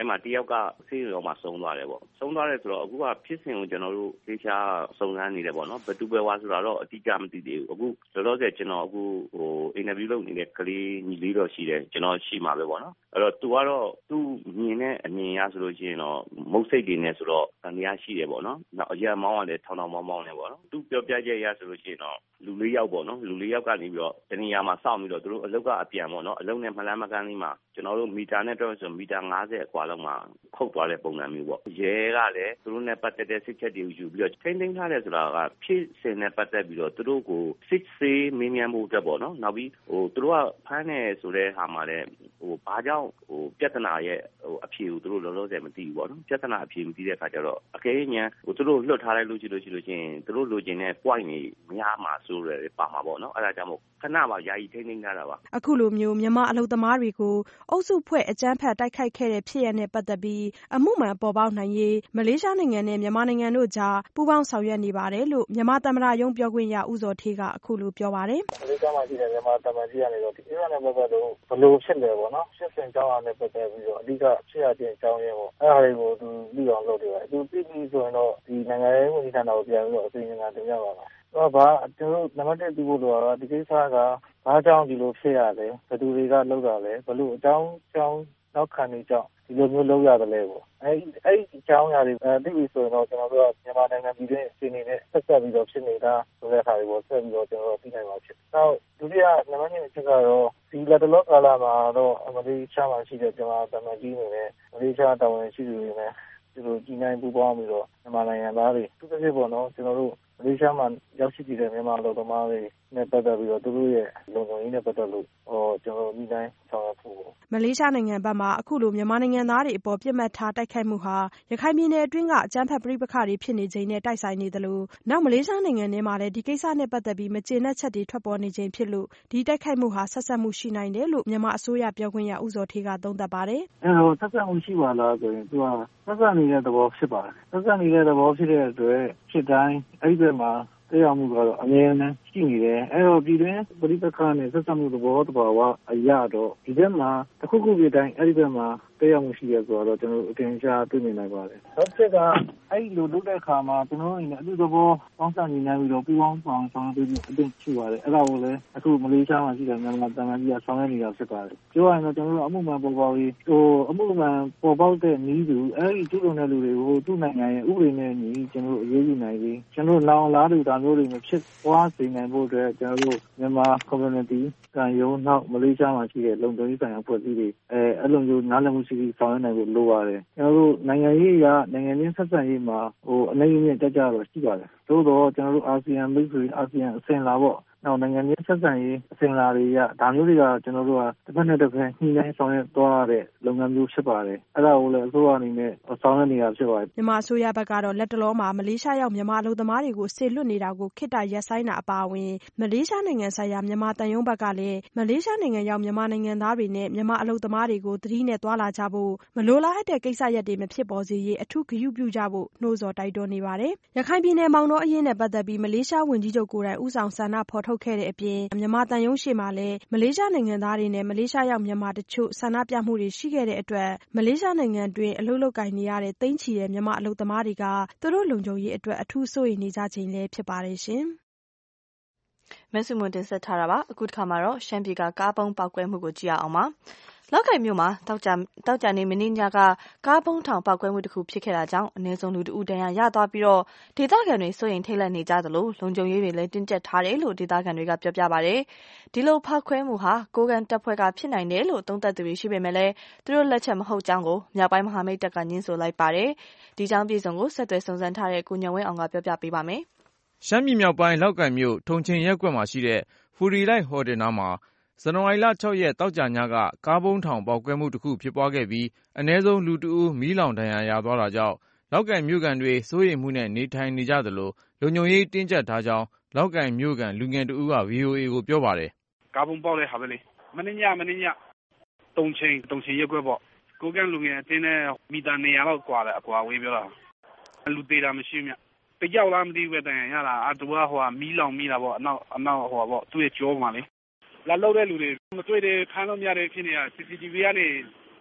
မှာတယောက်ကဆေးရုံမှာဆုံးသွားတယ်ပေါ့ဆုံးသွားတယ်ဆိုတော့အခုကဖြစ်စဉ်ကိုကျွန်တော်တို့သေချာစုံစမ်းနေတယ်ပေါ့နော်ဘယ်သူပဲဝါဆိုတော့အတိအကျမသိသေးဘူးအခုလောလောဆယ်ကျွန်တော်အခုအင်တာဗျူးလုပ်နေတဲ့ကလေးညီလေးတော့ရှိတယ်ကျွန်တော်ရှိမှာပဲပေါ့နော်အဲ့တော့သူကတော့သူ့မြင်တဲ့အမြင်ရဆိုလို့ရှိရင်တော့မုတ်စိတ်တွေနဲ့ဆိုတော့နေရာရှိတယ်ပေါ့နော်နောက်အရမောင်းကလည်းထောင်ထောင်မောင်းနေပေါ့နော်သူပြောပြချက်ရဆိုလို့ရှိရင်တော့လူ၄ယောက်ပေါ့နော်လူ၄ယောက်ကနေပြီးတော့တနေရာမှာစောင့်ပြီးတော့သူတို့အလုတ်ကအပြန်ပေါ့နော်အလုတ်နဲ့မလန်းမကန်းလေးမှာကျွန်တော်တို့မီတာနဲ့တော့ဆိုမီတာ50အကွာလောက်မှာခုတ်သွားတဲ့ပုံစံမျိုးပေါ့ရဲကလည်းသူတို့နဲ့ပတ်သက်တဲ့စစ်ချက်တွေကိုယူပြီးတော့ထိန်းသိမ်းထားတယ်ဆိုတာကဖြစ်စဉ်နဲ့ပတ်သက်ပြီးတော့သူတို့ကိုစစ်ဆေးမေးမြန်းမှုအတွက်ပေါ့နော်နောက်ပြီးသူတို့ကဖမ်းနေဆိုတဲ့ဟာမှာလည်းဘာကြောင့်ပြဿနာရဲ့အဖြေကိုသူတို့လောလောဆယ်မသိဘူးပေါ့နော်ပြဿနာအဖြေမသိတဲ့အခါကျတော့အကယ်၍သူတို့လွတ်ထားလိုက်လို့ရှိရင်သူတို့လိုချင်တဲ့ point တွေမရမှာဆိုရယ်ပါမှာပေါ့နော်အဲ့ဒါကြောင့်မို့ခဏမှယာယီထိန်းသိမ်းထားတာပါအခုလိုမျိုးမြန်မာအလုပ်သမားတွေကိုအုပ်စုဖွဲ့အကြမ်းဖက်တိုက်ခိုက်ခဲ့တဲ့ဖြစ်ရပ်နဲ့ပတ်သက်ပြီးအမှုမှန်ပေါ်ပေါက်နိုင်ရေးမလေးရှားနိုင်ငံနဲ့မြန်မာနိုင်ငံတို့ကြားပူးပေါင်းဆောင်ရွက်နေပါတယ်လို့မြန်မာသမ္မတရုံးပြောခွင့်ရဦးဇော်ဌေးကအခုလိုပြောပါတယ်မလေးရှားမှာရှိတဲ့မြန်မာသမ္မတကြီးကနေတော့ဒီအရနဲ့ပတ်သက်လို့ဘလို့ဖြစ်လဲပေါ့နော်ရှင်းစင်ကြောင်းအားနဲ့ပတ်သက်ပြီးတော့အဓိကဖြစ်ရတဲ့အကြောင်းရင်းပေါ့အဲ့ဒါတွေကိုသူပြီးအောင်လုပ်တယ်သူပြီးပြီဆိုရင်တော့ဒီနိုင်ငံရေးဝန်ကြီးဌာနကိုပြန်ပြီးတော့အစီအစဉ်တင်ပြပါမယ်ဘာကျွန်တော်နံပါတ်1ပြီးဖို့တော့ဒီကိစ္စကဘာကြောင့်ဒီလိုဖြစ်ရလဲဘယ်သူတွေကလုပ်တာလဲဘလို့အကြောင်းနောက်ခံနေကြောင်းဒီလိုမျိုးလုပ်ရတယ်လေပေါ့အဲ့အကြောင်းအရာတွေသိပြီဆိုရင်တော့ကျွန်တော်တို့ကမြန်မာနိုင်ငံပြည်တွင်းအခြေအနေနဲ့ဆက်ဆက်ပြီးတော့ဖြစ်နေတာဆိုတဲ့အခါတွေကိုဆက်ပြီးတော့ကျွန်တော်တို့သိနိုင်ပါဖြစ်။နောက်ဒုတိယနံပါတ်2အချက်ကတော့ဒီလက်တလောကာလမှာတော့မလေးရှားမှာရှိတဲ့ကျွန်တော်သမ္မတကြီးနေနဲ့မလေးရှားတာဝန်ရှိသူတွေနဲ့ဒီလိုကြီးနိုင်ပူးပေါင်းပြီးတော့မြန်မာနိုင်ငံသားတွေသူတစ်ပြည့်ပေါ့နော်ကျွန်တော်တို့မလေးရှားမှာရောက်ရှိနေတဲ့မြန်မာလူသမားတွေနဲ့ပတ်သက်ပြီးတော့သူတို့ရဲ့လုံခြုံရေးနဲ့ပတ်သက်လို့ကျွန်တော်မိတိုင်းဆောင်ရွက်ဖို့မလေးရှားနိုင်ငံဘက်မှာအခုလိုမြန်မာနိုင်ငံသားတွေအပေါ်ပြစ်မှတ်ထားတိုက်ခိုက်မှုဟာရခိုင်ပြည်နယ်အတွင်းကအကြမ်းဖက်ပဋိပက္ခတွေဖြစ်နေချိန်နဲ့တိုက်ဆိုင်နေသလိုနောက်မလေးရှားနိုင်ငံထဲမှာလည်းဒီကိစ္စနဲ့ပတ်သက်ပြီးမကျေနပ်ချက်တွေထွက်ပေါ်နေချိန်ဖြစ်လို့ဒီတိုက်ခိုက်မှုဟာဆက်စပ်မှုရှိနိုင်တယ်လို့မြန်မာအစိုးရပြောခွင့်ရဦးဇော်ဌေးကသုံးသပ်ပါတယ်ဆက်စပ်မှုရှိပါလားဆိုရင်သူကဆက်စပ်နေတဲ့သဘောဖြစ်ပါတယ်ဆက်စပ်နေတဲ့သဘောဖြစ်တဲ့အတွက်ဖြစ်တိုင်းအဲ့ဒီဘက်မှာတရားမှုကတော့အမြဲတမ်းရှိနေတယ်အဲ့တော့ပြည်တွင်းပဋိပက္ခနဲ့ဆက်စပ်မှုသဘောတဘာဝအရာတော့ဒီဘက်မှာတစ်ခုခုပြတိုင်းအဲ့ဒီဘက်မှာတရားမှုရှိရဆိုတော့ကျွန်တော်အထင်ရှားတွေ့မြင်နိုင်ပါတယ်နောက်ချက်ကအဲ့ဒီလိုလုပ်တဲ့အခါမှာကျွန်တော်တို့အနေနဲ့အတူသဘောပေါင်းစပ်ညီနိုင်ပြီးတော့ပူးပေါင်းဆောင်ရွက်ပြီးအသင့်ရှိပါတယ်အဲ့ဒါကိုလည်းအခုမလေးရှားမှာရှိတဲ့မြန်မာတမန်ကြီးကဆောင်ရွက်နေတာဖြစ်ပါတယ်ပြောရရင်တော့ကျွန်တော်တို့အမှုမှန်ပေါ်ပေါက်ရေးအမှုမှန်ပေါ်ပေါက်တဲ့နည်းတူအဲ့ဒီကျူးလွန်တဲ့လူတွေကိုသူ့နိုင်ငံရဲ့ဥပဒေနဲ့ညီကျွန်တော်တို့အရေးယူနိုင်ပြီးကျွန်တော်တို့လောင်လားတူတာမျိုးတွေမဖြစ်သွားစေနိုင်ဖို့အတွက်ကျွန်တော်တို့မြန်မာ community ကရုံးနောက်မလေးရှားမှာရှိတဲ့လုံခြုံရေးဆိုင်ရာဖွဲ့စည်းတွေအဲ့လိုမျိုးနားလည်မှုရှိပြီးဆောင်ရွက်နိုင်ဖို့လိုပါတယ်ကျွန်တော်တို့နိုင်ငံရေးအရနိုင်ငံချင်းဆက်ဆံရေးမှာအနေအနဲ့ကြတော့ရှိပါတယ်သို့တော့ကျွန်တော်တို့အာဆီယံမိတ်ဆွေအာဆီယံအစဉ်လာပေါ့နောက်နိုင်ငံချင်းဆက်ဆံရေးအစဉ်လာတွေရဒါမျိုးတွေကကျွန်တော်တို့ကတစ်ဖက်နဲ့တစ်ဖက်ညှိနှိုင်းဆောင်ရွက်သွားတဲ့လုပ်ငန်းမျိုးဖြစ်ပါတယ်အဲ့ဒါကိုလည်းအစိုးရအနေနဲ့ဆောင်ရွက်နေတာဖြစ်ပါတယ်မြန်မာအစိုးရဘက်ကတော့လက်တလောမှာမလေးရှားရောက်မြန်မာအလုပ်သမားတွေကိုစေလွှတ်နေတာကိုခေတ္တရပ်ဆိုင်းတာအပါအဝင်မလေးရှားနိုင်ငံဆိုင်ရာမြန်မာတန်ယုံဘက်ကလည်းမလေးရှားနိုင်ငံရောက်မြန်မာနိုင်ငံသားတွေနဲ့မြန်မာအလုပ်သမားတွေကိုသတိနဲ့သွားလာကြဖို့မလိုလားအပ်တဲ့ကိစ္စရပ်တွေမဖြစ်ပေါ်စေရေးအထူးဂရုပြုကြဖို့နှိုးဆော်တိုက်တွန်းနေပါတယ်ရခိုင်ပြည်နယ်မောင်တောအရေးနဲ့ပတ်သက်ပြီးမလေးရှားဝန်ကြီးချုပ်ကိုယ်တိုင်ဦးဆောင်ဆန္ဒဖော်ထုတ်ခဲ့တဲ့အပြင်မြန်မာတန်ယုံရှေ့မှာလည်းမလေးရှားနိုင်ငံသားတွေနဲ့မလေးရှားရောက်မြန်မာတချို့ဆန္ဒပြမှုတွေရှိခဲ့တဲ့အတွက်မလေးရှားနိုင်ငံတွင်အလုပ်လုပ်ကိုင်နေရတဲ့သိန်းချီတဲ့မြန်မာအလုပ်သမားတွေကသူတို့လုံခြုံရေးအတွက်အထူးစိုးရိမ်နေကြချိန်လည်းဖြစ်ပါတယ်ရှင်မဆုမွန်တင်ဆက်ထားတာပါအခုတစ်ခါမှာတော့ရှမ်းပြည်ကကားပုံးပောက်ကွဲမှုကိုကြည့်ရအောင်ပါလောက်ကိုင်မြို့မှာတောက်ကြနေမင်းညကကားပုံးထောင်ပောက်ကွဲမှုတစ်ခုဖြစ်ခဲ့တာကြောင့်အနည်းဆုံးလူတဦးဒဏ်ရာရသွားပြီးတော့ဒေသခံတွေစိုးရိမ်ထိတ်လန့်နေကြသလိုလုံခြုံရေးတွေလည်းတင်းကျပ်ထားတယ်လို့ဒေသခံတွေကပြောပြပါတယ်ဒီလိုဖောက်ခွဲမှုဟာကိုကန်တပ်ဖွဲ့ကဖြစ်နိုင်တယ်လို့သုံးသပ်သူတွေရှိပေမဲ့လည်းသူတို့လက်ချက်မဟုတ်ကြောင်းကိုမြောက်ပိုင်းမဟာမိတ်တပ်ကညှင်းဆိုလိုက်ပါတယ်ဒီကြောင်းပြည်စုံကိုဆက်သွယ်စုံစမ်းထားတဲ့ကိုညံဝင်းအောင်ကပြောပြပေးပါမယ်ရှမ်းပြည်မြောက်ပိုင်းလောက်ကိုင်မြို့ထုံချင်းရက်ကွက်မှာရှိတဲ့ဖူရီလိုက်ဟိုတယ်နားမှာဇန်နဝါရီလ6ရက်တောက်ကြညကကားပုံးထောင်ပေါက်ကွဲမှုတစ်ခုဖြစ်ပွားခဲ့ပြီးအနည်းဆုံးလူတဦးမီးလောင်ဒဏ်ရာရသွားတာကြောင့်လောက်ကိုင်မြို့ကန်တွေစိုးရိမ်မှုနဲ့နေထိုင်နေကြသလိုလုံခြုံရေးတင်းကျပ်ထားကြောင်းလောက်ကိုင်မြို့ကန်လူငယ်တဦးက VOA ကိုပြောပါတယ်ကားပုံးပေါက်တဲ့ဟာပဲလေမနေ့ညတုံချင်းရက်ကွက်ပေါ့ကိုကန်လူငယ်အတင်းနဲ့မီတာ200လောက်ကွာတယ်အကွာဝေးပြောတာလူသေးတာမရှိမြတယောက်လားမသိဘူးပဲတန်ရတာအတူကဟိုမီးလောင်မိတာပေါ့အနောက်ဟိုပေါ့သူ့ရဲ့ကြောမှာလေလာလောက်တဲ့လူတွေမတွေ့တဲ့ဖမ်းလို့မရတဲ့ဖြစ်နေတာ CCTV ကနေ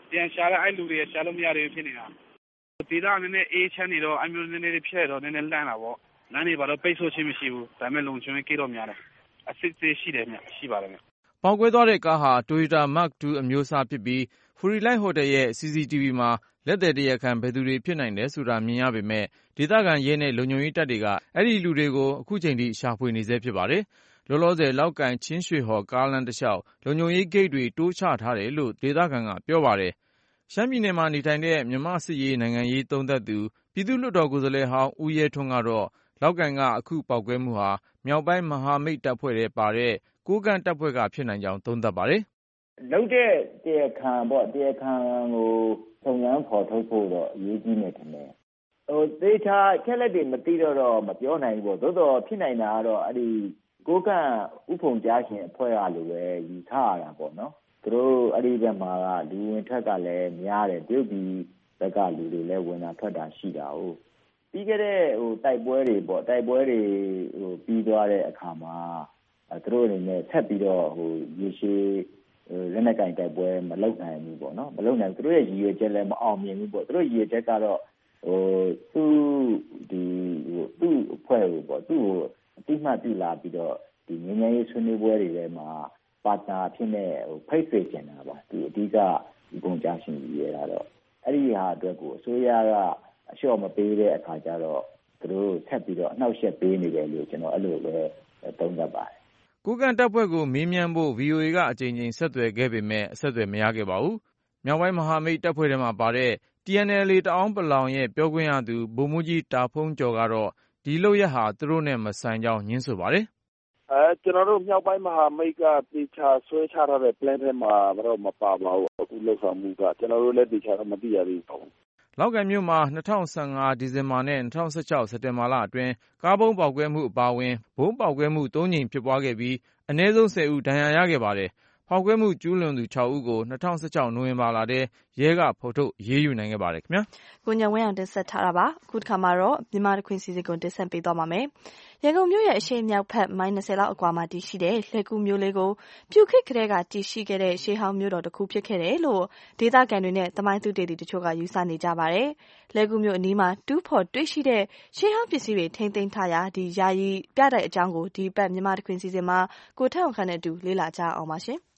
ပြန်ရှာတဲ့အဲ့လူတွေရှာလို့မရသေးဘူးဖြစ်နေတာဒေသနည်းနည်းအေးချမ်းနေတော့အမျိုးနည်းနည်းလေးဖြစ်ရတော့နည်းနည်းလန့်တာပေါ့လမ်းတွေဘာလို့ပိတ်ဆို့ခြင်းမရှိဘူးဒါပေမဲ့လုံခြုံရေးကိတော့များတယ်အစစ်သေးရှိတယ်မြတ်ရှိပါတယ်မြတ်ပေါက်ကွဲသွားတဲ့ကားဟာ Toyota Mark II အမျိုးအစားဖြစ်ပြီး Furi Light Hotel ရဲ့ CCTV မှာလက်သည်တရားခံဘယ်သူတွေဖြစ်နိုင်တယ်ဆိုတာမြင်ရပေမဲ့ဒေသခံရဲနဲ့လုံခြုံရေးတပ်တွေကအဲ့ဒီလူတွေကိုအခုချိန်ထိရှာဖွေနေဆဲဖြစ်ပါတယ်။လောလောဆယ်လောက်ကိုင်ချင်းရွှေဟော်ကားလမ်းတစ်လျှောက်လုံခြုံရေးဂိတ်တွေတိုးချထားတယ်လို့ဒေသခံကပြောပါတယ်။ရှမ်းပြည်နယ်မှာနေထိုင်တဲ့မြန်မာစစ်ရေးနိုင်ငံရေးသုံးသပ်သူပြည်သူ့လွှတ်တော်ကိုယ်စားလှယ်ဟောင်းဦးရဲထွန်းကတော့လောက်ကိုင်ကအခုပေါက်ကွဲမှုဟာမြောက်ပိုင်းမဟာမိတ်တပ်ဖွဲ့တွေပါတဲ့ကိုးကန့်တပ်ဖွဲ့ကဖြစ်နိုင်ကြောင်းသုံးသပ်ပါတယ်။လောက်တဲ့တရားခံပေါ့တရားခံကိုစုံစမ်းဖော်ထုတ်ဖို့တော့အရေးကြီးနေတယ်။သေချာချက်လက်တွေမသိတော့မပြောနိုင်ဘူးပေါ့။သို့တော့ဖြစ်နိုင်တာကတော့အဲ့ဒီကိုးကန့်ဥဖုံကြားရှင်အဖွဲ့ကလိုပဲယူဆရတာပေါ့နော်။သူတို့အဲ့ဒီဘက်မှာကလူဝင်ထွက်ကလည်းများတယ်ပြုတ်ပြီးဘက်ကလူတွေလည်းဝင်တာထွက်တာရှိတာဟုတ်။ပြီးခဲ့တဲ့တိုက်ပွဲတွေပေါ့တိုက်ပွဲတွေပြီးသွားတဲ့အခါမှာသူတို့အနေနဲ့ဆက်ပြီးတော့ရေရှည်လက်နက်ကင်တိုက်ပွဲမလုပ်နိုင်ဘူးပေါ့နော်မလုပ်နိုင်သူတို့ရဲ့ရည်ရွယ်ချက်လည်းမအောင်မြင်ဘူးပေါ့သူတို့ရည်ရွယ်ချက်ကတော့သူ့အဖွဲ့ကိုပေါ့သူ့ကိုအတိမတ်ပြုလာပြီးတော့ဒီငញ្ញရေးဆွေးနွေးပွဲတွေထဲမှာပါတနာဖြစ်နေဖိတ်စေချင်တာပါသူအဓိကဒီပုံကြားရှင်ရည်ရွယ်တာတော့အဲ့ဒီဟာအတွက်ကိုအစိုးရကအလျှော့မပေးတဲ့အခါကျတော့သူတို့ဆက်ပြီးတော့အနှောက်အယှက်ပေးနေတယ်လို့ကျွန်တော်အဲ့လိုပဲသုံးသပ်ပါတယ်ကိုးကန့်တပ်ဖွဲ့ကိုမေးမြန်းဖို့ VOA ကအကြိမ်ကြိမ်ဆက်သွယ်ခဲ့ပေမဲ့အဆက်အသွယ်မရခဲ့ပါဘူး။မြောက်ပိုင်းမဟာမိတ်တပ်ဖွဲ့ထဲမှာပါတဲ့ TNLA တအောင်းပလောင်ရဲ့ပြောခွင့်ရသူဗိုလ်မှူးကြီးတာဖုန်းကျော်ကတော့ဒီလုပ်ရက်ဟာသူတို့နဲ့မဆိုင်ကြောင်းညင်းဆိုပါတယ်။ကျွန်တော်တို့မြောက်ပိုင်းမဟာမိတ်ကတေချာဆွဲချထားတဲ့ plan ထဲမှာတော့မပါပါဘူးအခုလောက်ဆောင်မှုကကျွန်တော်တို့လည်းတေချာတော့မသိရသေးပါဘူးလောက်ကိုင်မြို့မှာ2015ဒီဇင်ဘာနဲ့2016စက်တင်ဘာလအတွင်းကားဘုံပေါက်ကွဲမှုအပါအဝင်ဘုံပေါက်ကွဲမှု3ကြိမ်ဖြစ်ပွားခဲ့ပြီးအနည်းဆုံး10ဦးဒဏ်ရာရခဲ့ပါတယ်။ဖောက်ခွဲမှုကျူးလွန်သူ6ဦးကို2016နိုဝင်ဘာလထဲရဲကဖော်ထုတ်ရေးယူနိုင်ခဲ့ပါတယ်ခင်ဗျာ။ကိုညဝင်းအောင်တင်ဆက်ထားတာပါ။အခုတစ်ခါမှာတော့မြန်မာတခွင်စီစဉ်ကိုတင်ဆက်ပေးသွားပါမယ်။ရန်ကုန်မြို့ရဲ့အရှေ့မြောက်ဖက်မိုင်20လောက်အကွာမှာတည်ရှိတဲ့လှဲကူးမြို့လေးကိုပြုခေတ်ကလေးကတည်ရှိခဲ့တဲ့ရှေးဟောင်းမြို့တော်တစ်ခုဖြစ်ခဲ့တယ်လို့ဒေသခံတွေနဲ့သမိုင်းသူတေသီတချို့ကယူဆနေကြပါတယ်။လှဲကူးမြို့အနီးမှာတူးဖော်တွေ့ရှိတဲ့ရှေးဟောင်းပစ္စည်းတွေထိန်းသိမ်းထားရာဒီယာယီပြတဲ့အကြောင်းကိုဒီပတ်မြန်မာတခွင်စီစဉ်မှာကိုထက်အောင်ခန့်နဲ့အတူလေ့လာကြအောင်ပါရှင်။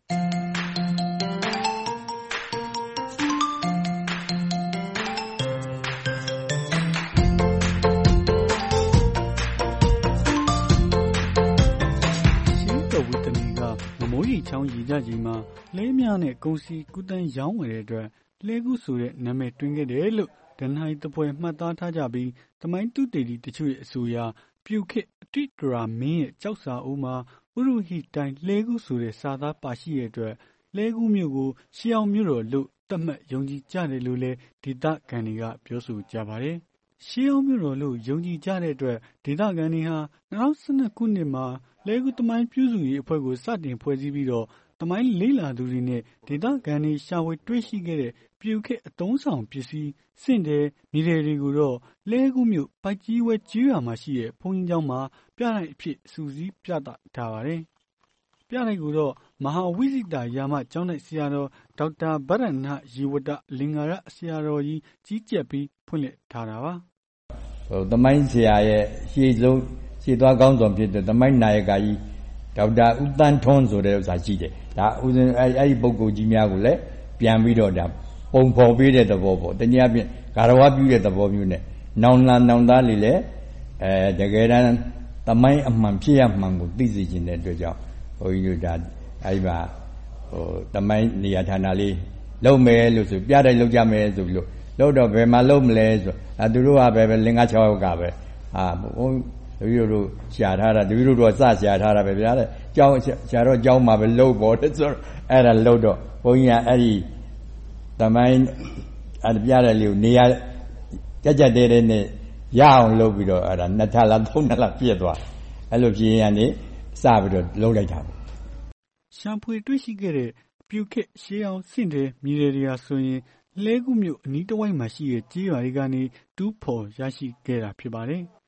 မိုးရီချောင်းရည်ကြချိန်မှာလဲများနဲ့ကုန်စည်ကူးတန်းရောင်းဝယ်တဲ့အတွက်လဲကူးဆိုတဲ့နာမည်တွင်ခဲ့တယ်လို့ဒဏ္ဍိုင်တပွဲမှတ်သားထားကြပြီးသမိုင်းသူတေတီတချို့ရဲ့အဆိုအရပြုခေတ်အတိတ်ဒရာမင်းရဲ့ကြောက်စာအုပ်မှာဥရုဟိတိုင်းလဲကူးဆိုတဲ့စာသားပါရှိတဲ့အတွက်လဲကူးမြို့ကိုရှေးအောင်မြို့တော်လို့သတ်မှတ်ယုံကြည်ကြတယ်လို့လည်းဒေသခံတွေကပြောဆိုကြပါတယ်ရှေးအောင်မြို့တော်လို့ယုံကြည်ကြတဲ့အတွက်ဒေသခံတွေဟာ2012ခုနှစ်မှာလဲကူသမိုင်းပြုစုရေးအဖွဲ့ကိုစတင်ဖွဲ့စည်းပြီးတော့သမိုင်းလေ့လာသူတွေနဲ့ဒေသခံတွေရှာဖွေတွေ့ရှိခဲ့တဲ့ပြုခေတ်အသုံးဆောင်ပစ္စည်းစင့်တယ်မြေတွေကိုတော့လဲကူမြို့ပိုက်ကြီးဝဲကြီးရွာမှာရှိတဲ့ဘုန်းကြီးကျောင်းမှာပြတိုက်အဖြစ်စူးစီးပြသထားပါတယ်။ပြတိုက်ကိုတော့မဟာဝိဇိတာယာမကျောင်းတိုက်ဆရာတော်ဒေါက်တာဗရဏရေဝတ္တလင်္ကာရဆရာတော်ကြီးကြီးကြပ်ပြီးဖွင့်လှစ်ထားတာပါ။သမိုင်းဆရာရဲ့ရှေ့ဆုံးရှေ့သွားကောင်းဆောင်ဖြစ်တဲ့သမိုင်းနာယကကြီးဒေါက်တာဦးတန်းထွန်းဆိုတဲ့ဥစ္စာရှိတယ်။ဒါဦးဇင်းအဲ့ဒီပုဂ္ဂိုလ်ကြီးများကိုလည်းပြန်ပြီးတော့ဒါပုံဖော်ပေးတဲ့သဘောပေါ့။တနည်းအားဖြင့်ဂါရဝပြုတဲ့သဘောမျိုးနဲ့နောင်သားလေးလည်းတကယ်တမ်းသမိုင်းအမှန်ဖြစ်ရမှန်ကိုသိစေခြင်းတဲ့အတွက်ကြောင့်ဘုန်းကြီးတို့ဒါအဲ့ဒီမှာသမိုင်းနေရာဌာနလေးလုပ်မယ်လို့ဆိုပြတိုက်လုပ်ကြမယ်ဆိုပြီးလို့တော့ဘယ်မှာလုပ်မလဲဆိုသူတို့ကပဲလင်္ကာ6ယောက်ကပဲဘုန်းတပည့်တို့ရှာထားတာတပည့်တို့ကစရှာထားတာပဲဗျာတဲ့ကျောင်းရှာတော့ကျောင်းမှာပဲလုပ်ပေါ်တယ်ဆိုတော့အဲ့ဒါလုပ်တော့ဘုန်းကြီးကအဲ့ဒီသမိုင်းပြတဲ့လေးကိုနေရာကြက်တဲ့နဲ့ရအောင်လုပ်ပြီးတော့အဲ့ဒါ2ထပ်လား3ထပ်လားပြည့်သွားအဲ့လိုဖြစ်ရင်ကနေစပြီးတော့လုပ်လိုက်တာပေါ့ရှာဖွေတွေ့ရှိခဲ့တဲ့ပြုခေတ်ရှေးအောင်စင့်တဲ့မြေတွေဟာဆိုရင်လဲကူမြို့အနီးတစ်ဝိုက်မှာရှိတဲ့ကြေးရွာတွေကနေတူးဖော်ရရှိခဲ့တာဖြစ်ပါတယ်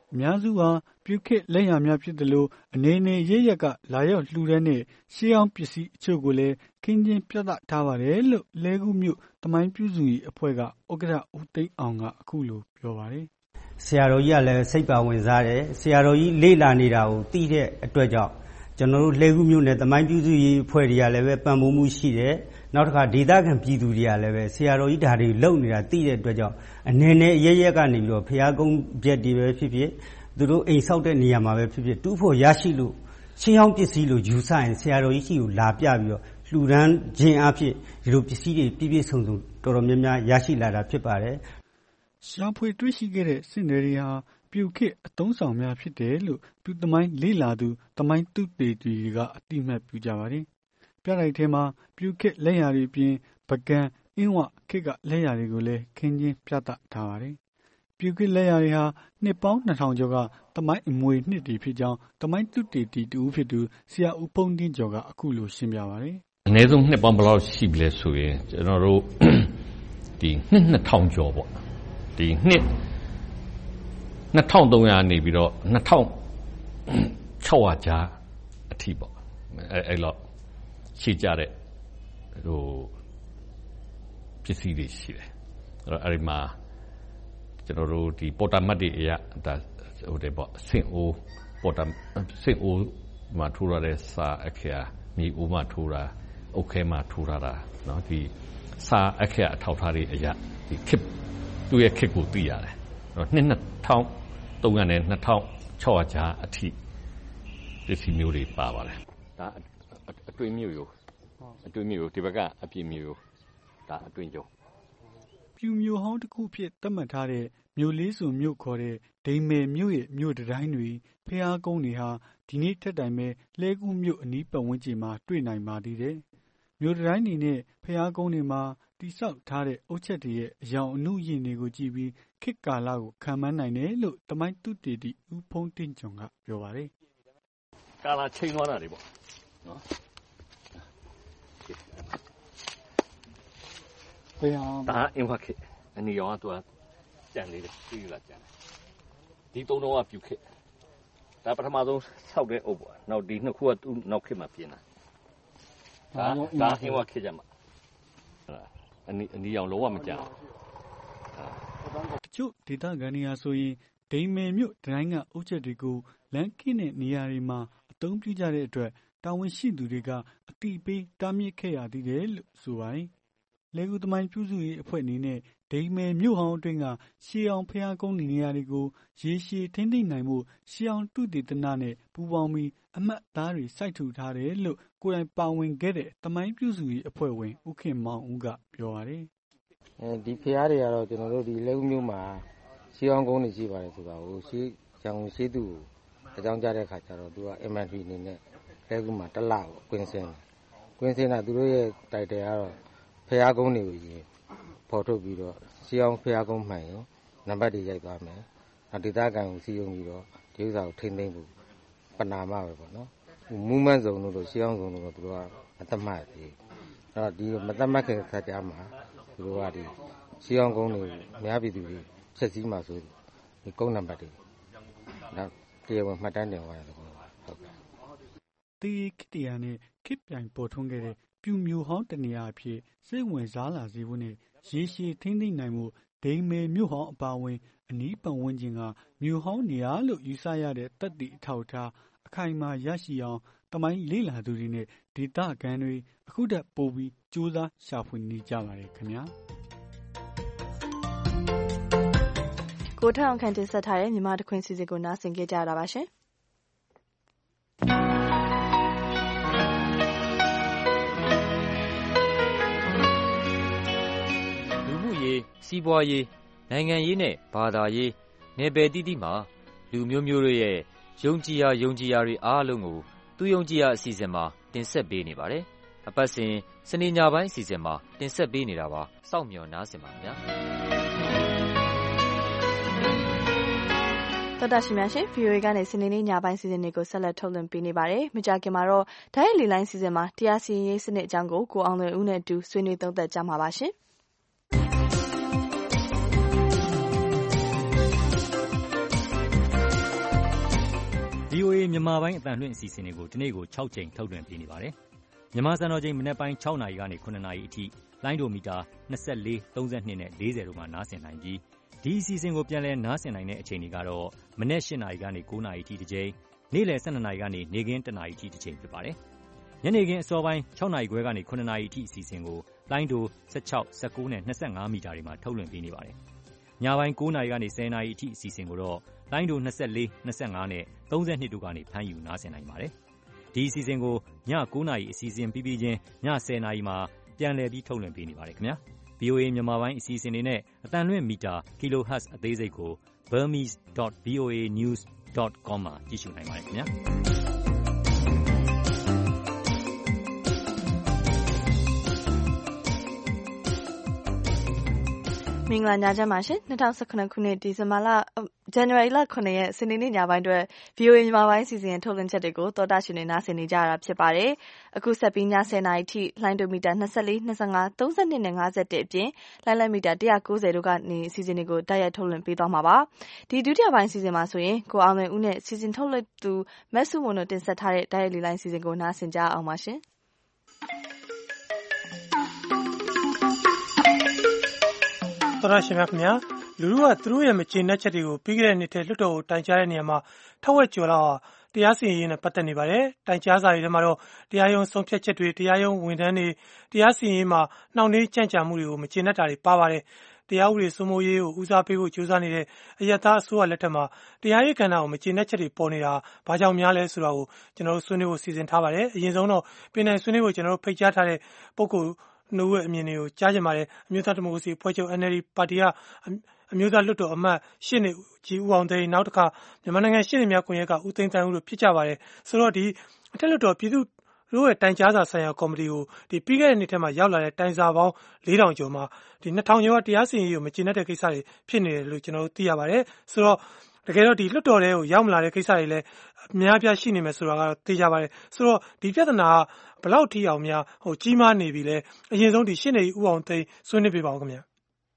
အများစုဟာပြုခေတ်လက်ရာများဖြစ်တယ်လို့အနေနဲ့ရရက်ကလာရောက်လှူဒန်းတဲ့ရှေးဟောင်းပစ္စည်းအချို့ကိုလည်းခင်းကျင်းပြသထားပါတယ်လို့လဲကူးမြို့သမိုင်းပြုစုရေးအဖွဲ့ကဥက္ကဋ္ဌဦးသိန်းအောင်ကအခုလိုပြောပါတယ်ဆရာတော်ကြီးကလည်းစိတ်ပါဝင်စားတယ်ဆရာတော်ကြီးလေ့လာနေတာကိုသိတဲ့အတွက်ကြောင့်ကျွန်တော်တို့လဲကူးမြို့နယ်သမိုင်းပြုစုရေးအဖွဲ့တွေကလည်းပဲပံ့ပိုးမှုရှိတယ်နောက်တစ်ခါဒေသခံပြည်သူတွေကလည်းပဲဆရာတော်ကြီးဓာတ်တွေလုံနေတာသိတဲ့အတွက်ကြောင့်အနေနဲ့ရရက်ကနေပြီးတော့ဖျားကုန်းပြက်တွေပဲဖြစ်ဖြစ်သူတို့အိမ်ဆောက်တဲ့နေရာမှာပဲဖြစ်ဖြစ်တူးဖို့ရရှိလို့ရှင်းဟောင်းပစ္စည်းလို့ယူဆရင်ဆရာတော်ကြီးရှိကိုလာပြပြီးတော့လှူဒန်းခြင်းအဖြစ်ဒီလိုပစ္စည်းတွေပြည့်ပြည့်စုံစုံတော်တော်များများရရှိလာတာဖြစ်ပါတယ်ရှာဖွေတွေ့ရှိခဲ့တဲ့စစ်နယ်တွေဟာပြုခေတ်အသုံးဆောင်များဖြစ်တယ်လို့သူသမိုင်းလေ့လာသူသမိုင်းသုတေသီတွေကအတိအမှတ်ပြုကြပါတယ်ပြတိုက်ထဲမှာပြုခေတ်လက်ရာတွေပြင်ပကံအင်းဝခေတ်ကလက်ရာတွေကိုလည်းခင်းကျင်းပြသထားပါတယ်ပြုခေတ်လက်ရာတွေဟာနှစ်ပေါင်း2000ကျော်ကသမိုင်းအမွေနှစ်တွေဖြစ်ကြောင်းသမိုင်းသုတေသီတူဖြစ်သူဆရာဦးဖုံးတင်းကျော်ကအခုလိုရှင်းပြပါတယ်အနည်းဆုံးနှစ်ပေါင်းဘယ်လောက်ရှိပြီလဲဆိုရင်ကျွန်တော်တို့ဒီနှစ်2000ကျော်ပေါ့ဒီနှစ်2300နေပြီးတော့2600ကြားအထိပေါ့အဲ့လောက်ရှိကြတဲ့ဟိုပစ္စည်းတွေရှိတယ်အဲ့ဒီမှာကျွန်တော်တို့ဒီပေါ်တာမတ်တွေအရာဒါဟိုတဲ့ပေါ့စင်အိုးပေါ်တာစင်အိုးမှာထိုးရတဲ့စာအခရာမြေအိုးမှာထိုးတာအုတ်ခဲမှာထိုးရတာเนาะဒီစာအခရာအထောက်ထားတွေအရာဒီခစ်သူ့ရဲ့ခစ်ကိုသိရတယ်နှစ်2300နဲ့2600ကြားအထိပစ္စည်းမျိုးတွေပါပါတယ်ဒါအတွင်းမျိုးရိုးဒီဘက်ကအပြင်မျိုးရိုးဒါအတွင်းကျုံပြူမျိုးဟောင်းတစ်ခုဖြစ်သတ်မှတ်ထားတဲ့မြို့လေးစုံမြို့ခေါ်တဲ့ဒိန်မယ်မြို့ရဲ့မြို့တိုင်းတွေဖျားကုန်းတွေဟာဒီနေ့ထက်တိုင်ပဲလဲကူးမြို့အနီးပတ်ဝန်းကျင်မှာတွေ့နိုင်ပါသေးတယ်မြို့တိုင်းတွေနဲ့ဖျားကုန်းတွေမှာတိဆောက်ထားတဲ့အုတ်ချက်တွေရဲ့အယောင်အနုယင်တွေကိုကြည့်ပြီးခေတ်ကာလကိုခံမှန်းနိုင်တယ်လို့သမိုင်းသုတေသီဦးဖုံးတင်းကျော်ကပြောပါတယ်ကာလာချိန်သွားတာတွေပေါ့နော်ဘယ်အောင်ဒါအင်ဝါခေအနီရောင်ကသူကကြံလေးတယ်ပြီးလာကြံတယ်ဒီသုံးတော့ကပြုခေဒါပထမဆုံးဆောက်တဲ့အုပ်ပေါ့နောက်ဒီနှစ်ခုကသူ့နောက်ခေမှာပြင်တာဒါအင်ဝါခေကြမှာအနီရောင်လုံးဝမကြံတချို့ဒေသခံတွေဟာဆိုရင်ဒိန်မယ်မြို့တိုင်းကအုတ်ချက်တွေကိုလမ်းကင်းတဲ့နေရာတွေမှာအသုံးပြုကြတဲ့အတွက်တာဝန်ရှိသူတွေကအတိပေးတားမြစ်ခဲ့ရသေးတယ်လို့ဆိုပါတယ်လဲကူသမိုင်းပြုစုရေးအဖွဲ့အနေနဲ့ဒိန်မယ်မြို့ဟောင်းအတွင်းကရှေးအောင်ဖျားကုန်းနေရာတွေကိုရေရှည်ထိန်းသိမ်းနိုင်မှုရှေးအောင်တုတေသနနဲ့ပူးပေါင်းပြီးအမှတ်အသားတွေစိုက်ထူထားတယ်လို့ကိုယ်တိုင်ပါဝင်ခဲ့တဲ့သမိုင်းပြုစုရေးအဖွဲ့ဝင်ဦးခင်မောင်ဦးကပြောပါတယ်ဒီဖျားတွေကတော့ကျွန်တော်တို့ဒီလဲကူမြို့မှာရှေးအောင်ကုန်းတွေရှိပါတယ်ဆိုတာကိုရှေးရန်ကုန်ရှေးသူအကြောင်းကြားတဲ့ခါကျတော့သူက MNP အနေနဲ့လဲကူမှာတစ်လပေါ့ကွင်းစင်းတာသူတို့ရဲ့တိုက်တယ်ကတော့ဖျားကုန်းတွေကိုရင်ပေါ်ထုတ်ပြီးတော့ရှေးအောင်ဖျားကုန်းမှန်ရင်နံပါတ်တွေရိုက်သွားမယ်ဒေသခံကိုစီယုံပြီးတော့ဒီဥစ္စာကိုထိန်းသိမ်းဖို့ပနာမပဲပေါ့နော်မူးမန်းစုံလို့ရှေးအောင်စုံလို့သူတို့ကအသက်မှတ်ပြီးအဲ့တော့ဒီမသက်မှတ်ခင်ခါကြမှာသူတို့ကဒီရှေးအောင်ကုန်းတွေအများပြည်သူတွေချက်စည်းမှာဆိုဒီကုန်းနံပါတ်တွေနောက်တရားဝင်မှတ်တမ်းတင်သွားတယ်ဟုတ်ကဲ့တီကတီယာနဲ့ခေတ်ပြိုင်ပေါ်ထွန်းခဲ့တဲ့ပြူမျိုးဟောင်းတနေရာအဖြစ်စိတ်ဝင်စားလာစေဖို့နဲ့ရေရှည်ထိန်းသိမ်းနိုင်မှုဒိန်မယ်မြို့ဟောင်းအပါအဝင်အနီးပတ်ဝန်းကျင်ကမြို့ဟောင်းနေရာလို့ယူဆရတဲ့တပ်တီအထောက်ထားအခိုင်အမာရရှိအောင်သမိုင်းလေ့လာသူတွေနဲ့ဒေသခံတွေအခုတည်းပို့ပြီးစူးစမ်းရှာဖွေနေကြပါတယ်ခင်ဗျာကိုထောင်ခန့်တင်ဆက်ထားတဲ့မြန်မာတခွင်စီစဉ်ကိုနားဆင်ကြကြတာပါရှင်စီးပွားရေးနိုင်ငံရေးနဲ့ဘာသာရေးနယ်ပယ်တိတိမှာလူမျိုးမျိုးတို့ရဲ့ယုံကြည်ရာတွေအားလုံးကိုသူယုံကြည်ရာအစီအစဉ်မှာတင်ဆက်ပေးနေပါတယ်အပတ်စဉ်စနေညပိုင်းအစီအစဉ်မှာတင်ဆက်ပေးနေတာပါစောင့်မျှော်နားဆင်ပါခင်ဗျာတော်တာရှင်များရှင် VOA ကနေစနေနေ့ညပိုင်းစီစဉ်တွေကိုဆက်လက်ထုတ်လွှင့်ပေးနေပါတယ်။မကြာခင်မှာတော့ဓာတ်ရိုက်လေလိုင်းစီစဉ်မှာတရားစီရင်ရေးစနစ်အကြောင်းကိုအောင်လွင်ဦးနဲ့အတူဆွေးနွေးသုံးသပ်ကြမှာပါရှင်။ VOA မြန်မာပိုင်းအသံလွှင့်အစီအစဉ်တွေကိုဒီနေ့ကို6ကြိမ်ထုတ်လွှင့်ပေးနေပါတယ်။မြန်မာစံတော်ချိန်မနက်ပိုင်း6နာရီကနေ9နာရီအထိလိုင်းဒိုမီတာ24, 32နဲ့40တို့မှာနားဆင်နိုင်ပြီးဒီအစီအစဉ်ကိုပြန်လည်နားဆင်နိုင်တဲ့အချိန်တွေကတော့မနက်8နာရီကနေ9နာရီအထိတစ်ကြိမ်နေ့လယ်12နာရီကနေနေ့ခင်း1နာရီအထိတစ်ချိန်ဖြစ်ပါတယ်။ညနေခင်းအစောပိုင်း6နာရီခွဲကနေ9နာရီအထိအစီအစဉ်ကိုလိုင်းဒို16, 19နဲ့25မီတာတွေမှာထုတ်လွှင့်ပေးနေပါတယ်။ညပိုင်း9နာရီကနေ10နာရီအထိအစီအစဉ်ကိုတော့လိုင်းဒို24, 25နဲ့32တို့ကနေဖမ်းယူနားဆင်နိုင်ပါတယ်။ဒီအစီအစဉ်ကိုည9နာရီအစီအစဉ်ပြီးပြီးချင်းည10နာရီမှာပြန်လည်ပြီးထုတ်လွှင့်ပေးနေပါတယ်ခင်ဗျာ။ VOA မြန်မာပိုင်းအစီအစဉ်တွေနဲ့အသံလွှင့်မီတာ kilohertz အသေးစိတ်ကို burmese.voanews.com မှာကြည့်ရှုနိုင်ပါတယ်ခင်ဗျာ။မင်္ဂလာညချမ်းပါရှင်2019ခုနှစ်ဇန်နဝါရီလ9ရက်စနေနေ့ညပိုင်းအတွက် VOA မြန်မာပိုင်းအစီအစဉ်ထုတ်လွှင့်ချက်တွေကိုတော်တာရှင်တွေနားဆင်နေကြရတာဖြစ်ပါတယ်။အခုဆက်ပြီးည10:00နာရီထိလိုင်းဒိုမီတာ24, 25, 32နဲ့51အပြင်လိုင်းမီတာ190တို့ကနေအစီအစဉ်တွေကိုတိုက်ရိုက်ထုတ်လွှင့်ပေးသွားမှာပါ။ဒီဒုတိယပိုင်းအစီအစဉ်မှာဆိုရင်ကိုအောင်လွင်ဦးနဲ့စီစဉ်ထုတ်လွှင့်သူမက်ဆုမွန်တို့တင်ဆက်ထားတဲ့တိုက်ရိုက်လေလိုင်းအစီအစဉ်ကိုနားဆင်ကြအောင်ပါရှင်။တော်ရရှိမြခင်ဗျာလူတို့ကသူတို့ရဲ့မကျေနပ်ချက်တွေကိုပြီးခဲ့တဲ့နှစ်ထဲလွှတ်တော်ကိုတိုင်ကြားတဲ့နေရာမှာထက်ဝက်ကျော်လောက်တရားစီရင်ရေးနဲ့ပတ်သက်နေပါတယ်တိုင်ကြားစာတွေထဲမှာတော့တရားရုံးဆုံးဖြတ်ချက်တွေတရားရုံးဝန်ထမ်းတွေတရားစီရင်ရေးမှာနှောင့်နှေးကြန့်ကြာမှုတွေကိုမကျေနပ်တာတွေပါပါတယ်တရားဥပဒေစိုးမိုးရေးကိုဦးစားပေးဖို့ကြိုးစားနေတဲ့အယက်သားအစိုးရလက်ထက်မှာတရားရေးကဏ္ဍကိုမကျေနပ်ချက်တွေပေါ်နေတာဘာကြောင့်များလဲဆိုတာကိုကျွန်တော်တို့ဆွေးနွေးဖို့စီစဉ်ထားပါတယ်အရင်ဆုံးတော့ပြည်내ဆွေးနွေးဖို့ကျွန်တော်တို့ဖိတ်ကြားထားတဲ့ပုဂ္ဂိုလ်နှုတ်ရဲ့အမြင်တွေကိုကြားကြပါတယ်အမျိုးသားဒီမိုကရေစီအဖွဲ့ချုပ် NLD ပါတီကအမျိုးသားလွှတ်တော်အမတ်ရှစ်နေကြီးဦးအောင်သိန်းနောက်တစ်ခါမြန်မာနိုင်ငံရှစ်နေများကွန်ရက်ကဦးသိန်းတန်းဦးတို့ဖြစ်ကြပါတယ်ဆိုတော့ဒီအထက်လွှတ်တော်ပြည်သူတို့ရဲ့တိုင်ကြားစာဆိုင်ရာကော်မတီကိုဒီပြီးခဲ့တဲ့နှစ်ထဲမှာရောက်လာတဲ့တိုင်စာပေါင်း4000ကျော်မှာဒီ2000ကျော်ကတရားစီရင်ရေးကိုမကျေနပ်တဲ့ကိစ္စတွေဖြစ်နေတယ်လို့ကျွန်တော်တို့သိရပါတယ်ဆိုတော့တကယ်တော့ဒီလွှတ်တော်ထဲကိုရောက်မလာတဲ့ကိစ္စတွေလည်းအများပြားရှိနေမယ်ဆိုတာကတော့သိကြပါတယ်ဆိုတော့ဒီပြဿနာကဘယ်လောက်ထိအောင်များကြီးမားနေပြီလဲအရင်ဆုံးဒီရှင်းနေဦးအောင်သိန်းဆွေးနွေးပြပါဦးခင်ဗျာ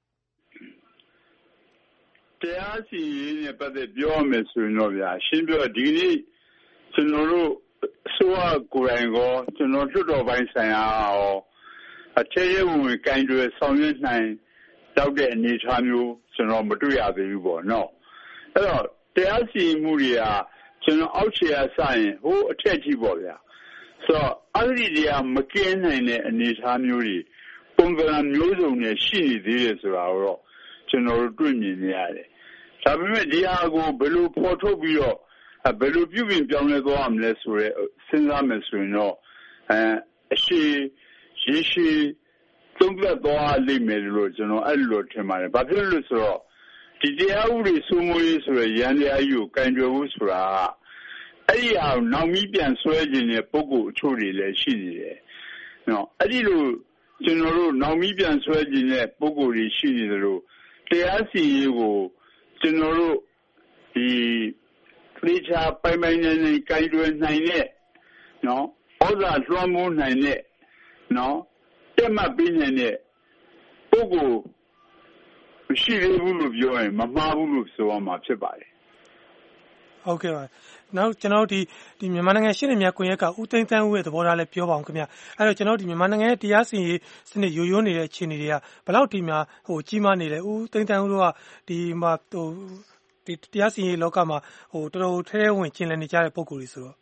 တရားစီရင်နဲ့ပတ်သက်ပြောမယ်ဆိုရင်တော့ဗျာရှင်းပြောဒီနေ့ကျွန်တော်တို့ဆိုကိုယ်တိုင်ကောကျွန်တော်လွှတ်တော်ပိုင်းဆိုင်ရာရောအခြေရဝင်ကင်တွေဆောင်ရွက်နိုင်တော့တဲ့အနေအထားမျိုးကျွန်တော်မတွေ့ရသေးဘူးပေါ့နော်အဲ့တော့တရားစီရင်မှုတွေကကျွန်တော်အောက်ခြေအစရင်ဟိုအထက်ကြီးပေါ့ဗျာဆိုတော့အဲ့ဒီတရားမကင်းနိုင်တဲ့အနေအထားမျိုးတွေပုံစံမျိုးစုံနဲ့ရှိနေသေးတယ်ဆိုတာတော့ကျွန်တော်တို့တွေ့မြင်နေရတယ်ဒါပေမဲ့ဒီဟာကိုဘယ်လိုဖော်ထုတ်ပြီးတော့ဘယ်လိုပြုပြင်ပြောင်းလဲသွားမလဲဆိုရဲစဉ်းစားမယ်ဆိုရင်တော့အရှိရေရှိသုံးသပ်သွားလိမ့်မယ်လို့ကျွန်တော်အဲ့လိုထင်ပါတယ်ဘာဖြစ်လို့ဆိုတော့ဒီတရားဥပဒေစိုးမိုးရေးဆိုရရန်တရားကြီးကိုကင်တွယ်ဖို့ဆိုတာအဲ့ဒီဟာနောက်မီးပြန်ဆွဲခြင်းတဲ့ပုံကိုအချို့တွေလည်းရှိနေတယ်နော်အဲ့ဒီလိုကျွန်တော်တို့နောက်မီးပြန်ဆွဲခြင်းတဲ့ပုံကိုတွေရှိနေတယ်လို့တရားစီရင်ကိုကျွန်တော်တို့ဒီသေချာပိုင်ပိုင်နိုင်နိုင်ကင်တွယ်နိုင်တဲ့နော်ဩဇာလွှမ်းမိုးနိုင်တဲ့နော်တက်မှတ်ပေးနိုင်တဲ့ပုဂ္ဂိုလ်မရှိသေးဘူးလို့ပြောရင်မမှားဘူးလို့ဆိုရမှာဖြစ်ပါတယ်ဟုတ်ကဲ့ပါနောက်ကျွန်တော်တို့ဒီမြန်မာနိုင်ငံရှင်းနေများကွန်ရက်ကဦးသိန်းတန်းဦးရဲ့သဘောထားလည်းပြောပါအောင်ခင်ဗျအဲ့တော့ကျွန်တော်တို့ဒီမြန်မာနိုင်ငံရဲ့တရားစီရင်ရေးစနစ်ရိုးရိုးနေတဲ့အခြေအနေတွေကဘယ်လောက်ဒီမှာကြီးမားနေလဲဦးသိန်းတန်းဦးတို့ကဒီမှာဒီတရားစီရင်ရေးလောကမှာတော်တော်ထဲဝင်ကျင်လည်နေကြတဲ့ပုံကိုယ်တွေဆိုတော့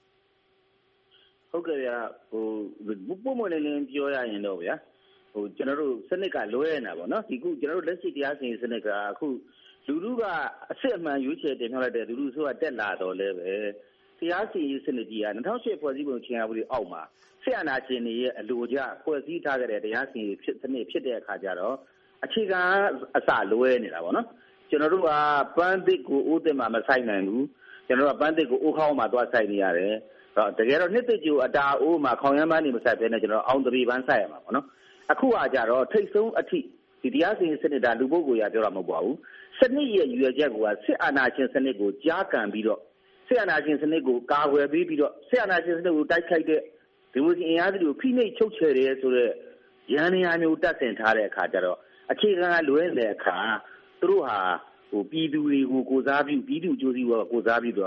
ဟုတ်ကဲ့ဗျာပုံမှန်လည်းပြောရရင်တော့ဗျာကျွန်တော်တို့စနစ်ကလွဲနေတာပေါ့နော်ဒီခုကျွန်တော်တို့လက်ရှိတရားစီရင်စနစ်ကအခုလူလူကအစစ်အမှန်ရွေးချယ်တင်ပြလိုက်တဲ့လူလူဆိုတာတက်လာတော့လဲပဲတရားစီရင်စနစ်ကြီးက2008ဖွဲ့စည်းပုံအခြေခံဥပဒေအောက်မှာစစ်အာဏာရှင်တွေရဲ့အလိုကျဖွဲ့စည်းထားခဲ့တဲ့တရားစီရင်စနစ်ဖြစ်တဲ့အခါကျတော့အခြေခံအစလွဲနေတာပေါ့နော်ကျွန်တော်တို့ကပန်းသစ်ကိုအိုးသစ်မှာမဆိုင်နိုင်ဘူးကျွန်တော်တို့ကပန်းသစ်ကိုအိုးခေါင်းမှာသွားဆိုင်နေရတယ်တကယ်တော့နှစ်သစ်ကြီးကိုအတာအိုးမှာခေါင်ရမ်းပန်းနေမဆိုင်ဘဲနဲ့ကျွန်တော်အောင်တပီပန်းဆိုင်ရမှာပေါ့နော်အခုကကြတော့ထိတ်ဆုံးအထိဒီတရားစီရင်စနစ်ဒါလူပုဂ္ဂိုလ်ရပြောတာမဟုတ်ပါဘူးစနစ်ရဲ့ရွေချက်ကိုစစ်အာဏာရှင်စနစ်ကိုကြားကန်ပြီးတော့စစ်အာဏာရှင်စနစ်ကိုကာကွယ်ပေးပြီးတော့စစ်အာဏာရှင်စနစ်ကိုတိုက်ခိုက်တဲ့ဒီမိုကရေစီအင်အားစုတွေကိုဖိနှိပ်ချုပ်ချယ်တယ်ဆိုတော့ရန်နေရာမျိုးတက်ဆင်ထားတဲ့အခါကျတော့အခြေခံကလွဲတဲ့အခါသူတို့ဟာပြည်သူတွေကိုကိုစားပြုပြည်သူအကျိုးစီးပွားကိုစားပြီးတော့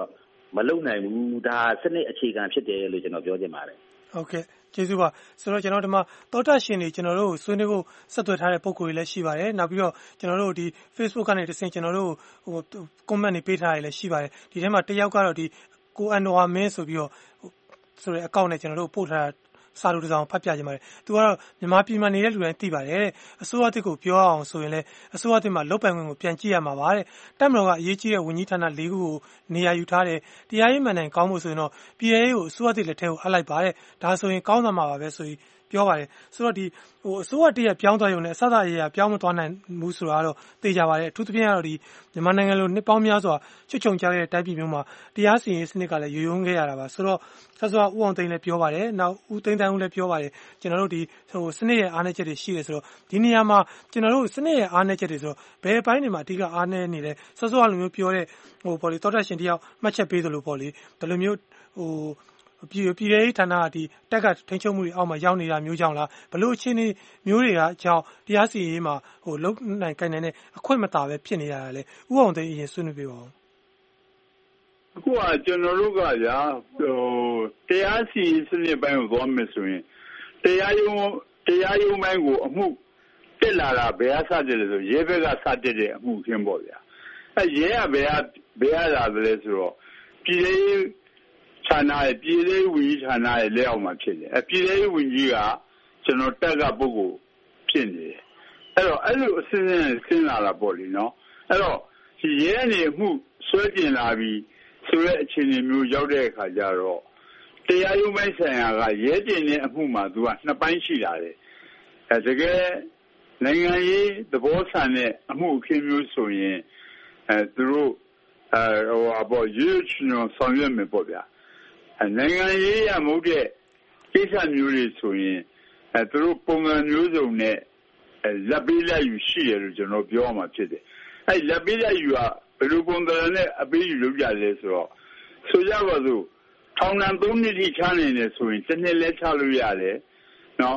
မလုံနိုင်ဘူးဒါစနစ်အခြေခံဖြစ်တယ်လို့ကျွန်တော်ပြောချင်ပါတယ်ဟုတ်ကဲ့ကျေးဇူးပါဆိုတော့ကျွန်တော်ဒီမှာသောတာရှင်တွေကျွန်တော်တို့ဆွေးနွေးဖို့ဆက်သွယ်ထားတဲ့ပုံကိုယ်တွေလည်းရှိပါတယ်နောက်ပြီးတော့ကျွန်တော်တို့ဒီ Facebook ကနေတစ်ဆင့်ကျွန်တော်တို့ဟို comment တွေပေးထားရလည်းရှိပါတယ်ဒီထဲမှာတစ်ယောက်ကတော့ဒီကိုအန်နိုဝါမင်းဆိုပြီးတော့ဆိုတဲ့အကောင့်နဲ့ကျွန်တော်တို့ပို့ထားတာစာလူတစ်စောင်ဖတ်ပြခြင်းပါတယ်သူကတော့မြန်မာပြည်မှာနေတဲ့လူတိုင်းသိပါတယ်တဲ့အစိုးရတစ်ကိုပြောအောင်ဆိုရင်လည်းအစိုးရတစ်မှာလုပ်ပိုင်ခွင့်ကိုပြန်ကြည့်ရမှာပါတဲ့တပ်မတော်ကအရေးကြီးတဲ့ဝန်ကြီးဌာန၄ခုကိုနေရာယူထားတယ်တရားရေးမှန်တိုင်ကောင်းမှုဆိုရင်တော့ပြည်ရေးကိုအစိုးရတစ်လက်ထဲကိုအပ်လိုက်ပါတယ်ဒါဆိုရင်ကောင်းသွားမှာပါပဲဆိုပြီးပြောပါတယ်ဆိုတော့ဒီဟိုအစိုးရတရက်ပြောင်းသွားရုံနဲ့အစအရာပြောင်းမသွားနိုင်ဘူးဆိုတာကတော့သိကြပါတယ်အထူးသဖြင့်ကတော့ဒီမြန်မာနိုင်ငံလိုနှစ်ပေါင်းများစွာချွတ်ချုံကြတဲ့တိုင်းပြည်မျိုးမှာတရားစီရင်စနစ်ကလည်းရိုးရိုးခဲ့ရတာပါဆိုတော့ဆက်စွာဦးအောင်သိန်းလည်းပြောပါတယ်နောက်ဦးသိန်းတိုင်းဦးလည်းပြောပါတယ်ကျွန်တော်တို့ဒီဟိုစနစ်ရဲ့အားနည်းချက်တွေရှိတယ်ဆိုတော့ဒီနေရာမှာကျွန်တော်တို့စနစ်ရဲ့အားနည်းချက်တွေဆိုတော့ဘယ်ပိုင်းတွေမှာအဓိကအားနည်းနေလဲဆက်စွာလိုမျိုးပြောတဲ့ဟိုပေါ့လေတော်တက်ရှင်တယောက်မှတ်ချက်ပေးသလိုပေါ့လေဘယ်လိုမျိုးဟိုပြည်ရေးဌာနကဒီတက်ကထိန်းချုပ်မှုတွေအောက်မှာရောက်နေတာမျိုးကြောင့်လားဘလို့အခြေအနေမျိုးတွေကကြောင့်တရားစီရင်မှာဟိုလုံနိုင်ကိုင်နိုင်တဲ့အခွင့်မသာပဲဖြစ်နေရတာလေဥအောင်သိအရင်ဆွေးနွေးပြပါဦးအခုကကျွန်တော်တို့ကကြာဟိုတရားစီရင်စနစ်ပိုင်းကိုသွားမယ်ဆိုရင်တရားရုံးပိုင်းကိုအမှုတက်လာတာဘယ်အစတက်လဲဆိုရဲဘက်ကစတက်တဲ့အမှုခင်းပေါ့ဗျာအဲရဲကဘယ်လာတယ်ဆိုတော့ပြည်ရေးဌာနရဲ့ပြည်ရေးဝန်ကြီးဌာနရဲ့လက်အောက်မှာဖြစ်တယ်။ပြည်ရေးဝန်ကြီးကကျွန်တော်တက်ကပုဂ္ဂိုလ်ဖြစ်နေတယ်။အဲ့လိုအစဉ်ဆင်းလာတာပေါ့လေနော်။အဲ့တော့ဒီရဲနေမှုဆွဲတင်လာပြီးဆိုတဲ့အခြေအနေမျိုးရောက်တဲ့အခါကျတော့တရားရုံးပိုင်းဆိုင်ရာကရဲတင်တဲ့အမှုမှာသူကနှစ်ပိုင်းရှိလာတယ်။တကယ်နိုင်ငံရေးသဘောဆန်တဲ့အမှုအခင်းမျိုးဆိုရင်သူတို့ရွေးချယ်ဆောင်ရွက်မယ်ပေါ့ဗျာနိုင်ငံရေးရမဟုတ်တဲ့ကိစ္စမျိုးတွေဆိုရင်သူတို့ပုံစံမျိုးစုံနဲ့လက်ပေးလက်ယူရှိတယ်လို့ကျွန်တော်ပြောရမှာဖြစ်တယ်အဲလက်ပေးလက်ယူကဘယ်လိုပုံစံနဲ့အပေးယူလုပ်ကြလဲဆိုတော့ဆိုကြပါစို့ထောင်ဒဏ်3နှစ်ထိချနိုင်တယ်ဆိုရင်1နှစ်လဲချလို့ရတယ်နော်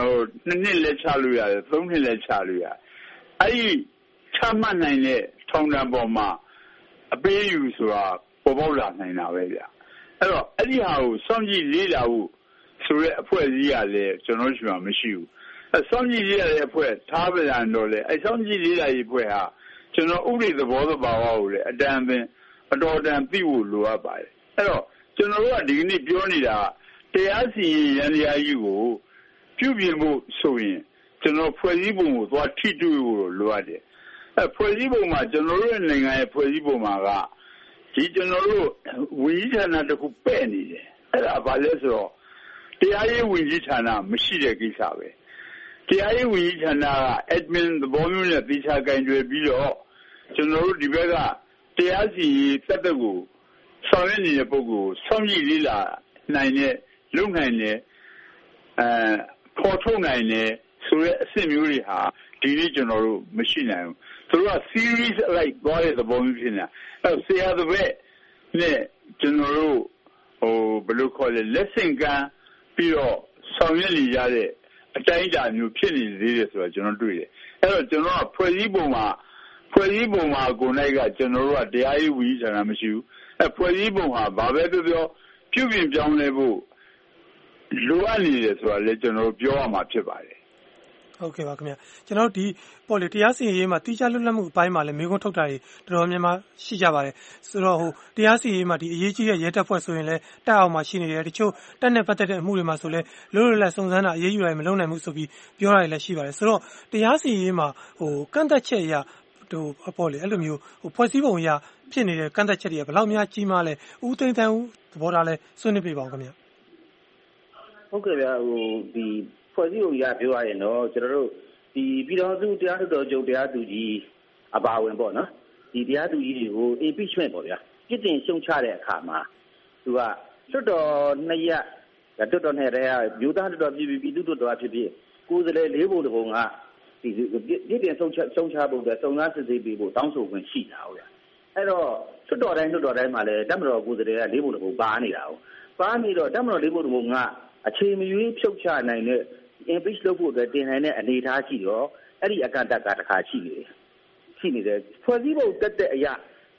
2နှစ်လဲချလို့ရတယ်3နှစ်လဲချလို့ရတယ်အဲဒီချမှတ်နိုင်တဲ့ထောင်ဒဏ်ပေါ်မှာအပေးယူဆိုတာပေါ်ပေါက်လာနိုင်တာပဲဗျအဲ့တော့အဲ့ဒီဟာကိုစောင့်ကြည့်လေးလာဖို့ဆိုရဲအဖွဲ့အစည်းကလည်းကျွန်တော်ရှိမှမရှိဘူးစောင့်ကြည့်လေးလာတဲ့အဖွဲ့ထားပြန်တော့လေအဲ့စောင့်ကြည့်လေးလာရေးအဖွဲ့ဟာကျွန်တော်ဥပဒေသဘောသဘာဝကိုလည်းအတော်တန်သိဖို့လိုအပ်ပါတယ်အဲ့တော့ကျွန်တော်တို့ကဒီကနေ့ပြောနေတာတရားစီရင်ရန်တရားကြီးကိုပြုပြင်ဖို့ဆိုရင်ကျွန်တော်ဖွဲ့စည်းပုံကိုသွားထိတွေ့ဖို့လိုအပ်တယ်အဲ့ဖွဲ့စည်းပုံမှာကျွန်တော်တို့နိုင်ငံရဲ့ဖွဲ့စည်းပုံမှာကဒီကျွန်တော်တို့ဝန်ကြီးဌာနတစ်ခုပဲ့နေတယ်အဲ့ဒါဘာလဲဆိုတော့တရားရေးဝန်ကြီးဌာနမရှိတဲ့ကိစ္စပဲတရားရေးဝန်ကြီးဌာနက admin သဘောမျိုးနဲ့သိချာကင်တွယ်ပြီးတော့ကျွန်တော်တို့ဒီဘက်ကတရားစီရင်သက်သက်ကိုဆောင်ရွက်နေတဲ့ပုဂ္ဂိုလ်စောင့်ကြည့်လေ့လာနိုင်တဲ့လုပ်နိုင်တဲ့ခေါ်ထုတ်နိုင်တဲ့ဆိုတဲ့အဆင့်မျိုးတွေဟာဒီနေ့ကျွန်တော်တို့မရှိနိုင်ဘူးသူတို့က series လိုက်သွားတဲ့သဘောမျိုးဖြစ်နေတာအဲ့ဆရာတစ်ပည့်နဲ့ကျွန်တော်တို့ဘယ်လိုခေါ်လဲလက်ဆင့်ကမ်းပြီးတော့ဆောင်ရွက်နေကြတဲ့အတိုင်းအတာမျိုးဖြစ်နေသေးတယ်ဆိုတာကျွန်တော်တွေ့တယ်အဲ့တော့ကျွန်တော်ကဖွဲ့စည်းပုံမှာကိုယ်၌ကကျွန်တော်တို့ကတရားရေးဝန်ကြီးဌာနမရှိဘူးအဲ့ဖွဲ့စည်းပုံဟာဘာပဲပြောပြုပြင်ပြောင်းလဲဖို့လိုအပ်နေတယ်ဆိုတာလည်းကျွန်တော်တို့ပြောရမှာဖြစ်ပါတယ်ဟုတ်ကဲ့ပါခင်ဗျာကျွန်တော်တို့ဒီပေါ်လေတရားစီရင်ရေးမှာတိကျလွတ်လပ်မှုအပိုင်းမှာလည်းမိကုန်းထုတ်တာတွေတော်တော်များများရှိကြပါတယ်ဆိုတော့ဟိုတရားစီရင်ရေးမှာဒီအရေးကြီးတဲ့ရဲတပ်ဖွဲ့ဆိုရင်လည်းတက်အောင်မှာရှိနေတယ်တချို့တက်နဲ့ပတ်သက်တဲ့အမှုတွေမှာဆိုလည်းလွတ်လပ်စုံစမ်းတာအရေးယူတာမလုပ်နိုင်ဘူးဆိုပြီးပြောတာတွေလည်းရှိပါတယ်ဆိုတော့တရားစီရင်ရေးမှာဟိုကန့်သက်ချက်အရဟိုပေါ်လေအဲ့လိုမျိုးဟိုဖွဲ့စည်းပုံအရဖြစ်နေတဲ့ကန့်သက်ချက်တွေကဘယ်လောက်များကြီးမားလဲဦးသိန်းတန်းဦးသဘောထားလဲဆွေးနွေးပြပါဦးခင်ဗျာဟုတ်ကဲ့ဗျာဟိုဒီဖွဲ့စည်းပုံရပြောရရင်တော့ကျွန်တော်တို့ဒီပြည်တော်စုတရားလွှတ်တော်ချုပ်တရားသူကြီးအပါဝင်ပေါ့နော်ဒီတရားသူကြီးတွေကို impeachment ပေါ့ဗျာပြစ်တင်ရှုံချတဲ့အခါမှာသူကလွှတ်တော်2ရပ်လွှတ်တော်2ရပ်မြို့သားလွှတ်တော်ပြည်သူ့လွှတ်တော်ဖြစ်ဖြစ်ကိုယ်စားလှယ်4ပုံတစ်ပုံကဒီပြစ်တင်ရှုံချဖို့အတွက်စုံစမ်းစစ်ဆေးပေးဖို့တောင်းဆိုခွင့်ရှိတာဟုတ်ဗျာအဲ့တော့လွှတ်တော်တိုင်းမှာလည်းတပ်မတော်ကိုယ်စားလှယ်က4ပုံတစ်ပုံပါနေတာဟုတ်ပါနေတော့တပ်မတော်4ပုံတစ်ပုံကအခြေမရွေးဖြုတ်ချနိုင်တဲ့ impeach လုပ်ဖို့အတွက်တင်နိုင်တဲ့အနေအထားရှိတော့အဲ့ဒီအကန့်အသတ်ကတစ်ခါရှိနေတယ်ဖွဲ့စည်းပုံတက်တဲ့အရာ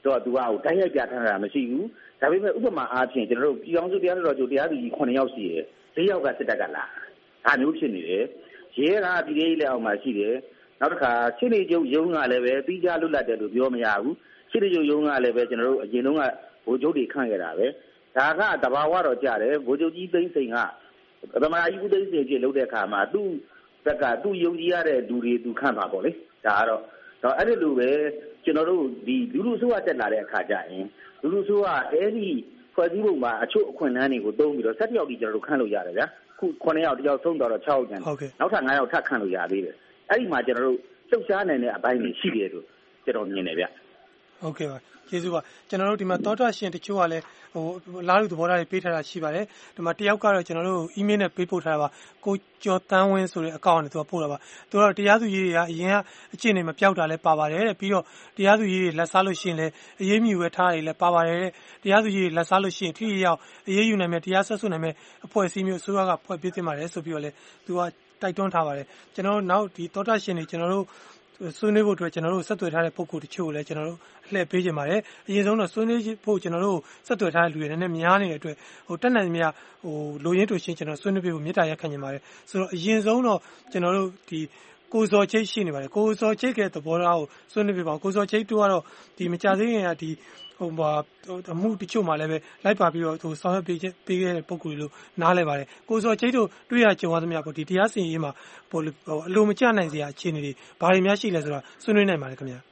တော့သူကတိုက်ရိုက်ပြထားတာမရှိဘူးဒါပေမဲ့ဥပမာအားဖြင့်ကျွန်တော်တို့ပြည်အောင်စုတရားတော်ချုပ်တရားသူကြီး9ယောက်ရှိတယ်4ယောက်ကစစ်တပ်ကလာဒါမျိုးဖြစ်နေတယ်ရဲကပြည်ရေးလက်အောက်မှာရှိတယ်နောက်တစ်ခါရှင်းနေကျုပ်ရုံးကလည်းပဲပြီးကြလွတ်လပ်တယ်လို့ပြောမရဘူးရှင်းနေကျုပ်ရုံးကလည်းပဲကျွန်တော်တို့အရင်တုန်းကဗိုလ်ချုပ်တွေခန့်ခဲ့တာပဲဒါကတဘာဝတော့ကြတယ်ဗိုလ်ချုပ်ကြီးသိန်းစိန်ကသမ္မတကြီးဦးသိန်းစိန်ကြီးလုပ်တဲ့အခါမှာသူ့ဘက်ကသူ့ယုံကြည်ရတဲ့လူတွေသူခန့်ပါပေါ့လေဒါကတော့အဲ့ဒီလိုပဲကျွန်တော်တို့ဒီလူလူဆိုးကတက်လာတဲ့အခါကျရင်လူလူဆိုးကအဲ့ဒီဖွဲ့စည်းပုံမှာအချို့အခွင့်အလမ်းတွေကိုသုံးပြီးတော့7ယောက်ကြီးကျွန်တော်တို့ခန့်လို့ရတယ်ဗျာခု9ယောက်တယောက်ဆုံးတော့6ယောက်ကျန်နောက်ထပ်9ယောက်ထပ်ခန့်လို့ရသေးတယ်အဲ့ဒီမှာကျွန်တော်တို့လှုပ်ရှားနိုင်တဲ့အပိုင်းတွေရှိတယ်လို့ကျွန်တော်မြင်တယ်ဗျဟုတ်ကဲ့ပါကျေးဇူးပါကျွန်တော်တို့ဒီမှာသောတာရှင်တချို့ကလည်းလားလူသဘောထားတွေပေးထားတာရှိပါတယ်ဒီမှာတယောက်ကတော့ကျွန်တော်တို့ email နဲ့ပေးပို့ထားတာပါကိုကျော်တန်းဝင်းဆိုတဲ့အကောင့်နဲ့သူကပို့တာပါသူကတော့တရားသူကြီးတွေကအရင်ကအကျင့်တွေမပြောက်တာလည်းပါပါတယ်တဲ့ပြီးတော့တရားသူကြီးတွေလက်စားလို့ရှိရင်လည်းအရေးမြူပဲထားတယ်လည်းပါပါတယ်တဲ့တရားသူကြီးတွေလက်စားလို့ရှိရင်ထိရောက်အရေးယူနိုင်မယ်တရားဆက်ဆုနိုင်မယ်အဖွဲ့အစည်းမျိုးအစိုးရကဖွဲ့ပေးသင့်ပါတယ်ဆိုပြီးတော့လည်းသူကတိုက်တွန်းထားပါတယ်ကျွန်တော်တို့နောက်ဒီသောတာရှင်တွေကျွန်တော်တို့ဆွေးနွေးဖို့အတွက်ကျွန်တော်တို့ဆက်သွယ်ထားတဲ့ပုံကိုတချို့ကိုလည်းကျွန်တော်တို့အလှည့်ပေးကြပါတယ်အရင်ဆုံးတော့ဆွေးနွေးဖို့ကျွန်တော်တို့ဆက်သွယ်ထားတဲ့လူတွေနဲ့များနေတဲ့အတွက်တက်နိုင်မြလိုရင်းတူရှင်းကျွန်တော်ဆွေးနွေးပေးဖို့မေတ္တာရပ်ခံနေပါတယ်ဆိုတော့အရင်ဆုံးတော့ကျွန်တော်တို့ဒီကိုစော်ချိတ်ရှိနေပါတယ်ကိုစော်ချိတ်ရဲ့သဘောထားကိုဆွေးနွေးပေးပါကိုစော်ချိတ်တို့ကတော့ဒီမကြသေးခင်ကဒီအမှုတချို့မှလည်းပဲလိုက်ပါပြီးတော့ဆောင်ရွက်ပေးခဲ့တဲ့ပုံကိုလို့နားလဲပါတယ်ကိုစော်ချိတ်တို့တွေ့ရကြုံရသမျှပေါ့ဒီတရားစီရင်ရေးမှာအလိုမကျနိုင်စရာအခြေအနေတွေဘာတွေများရှိလဲဆိုတာဆွေးနွေးနိုင်ပါတယ်ခင်ဗျာ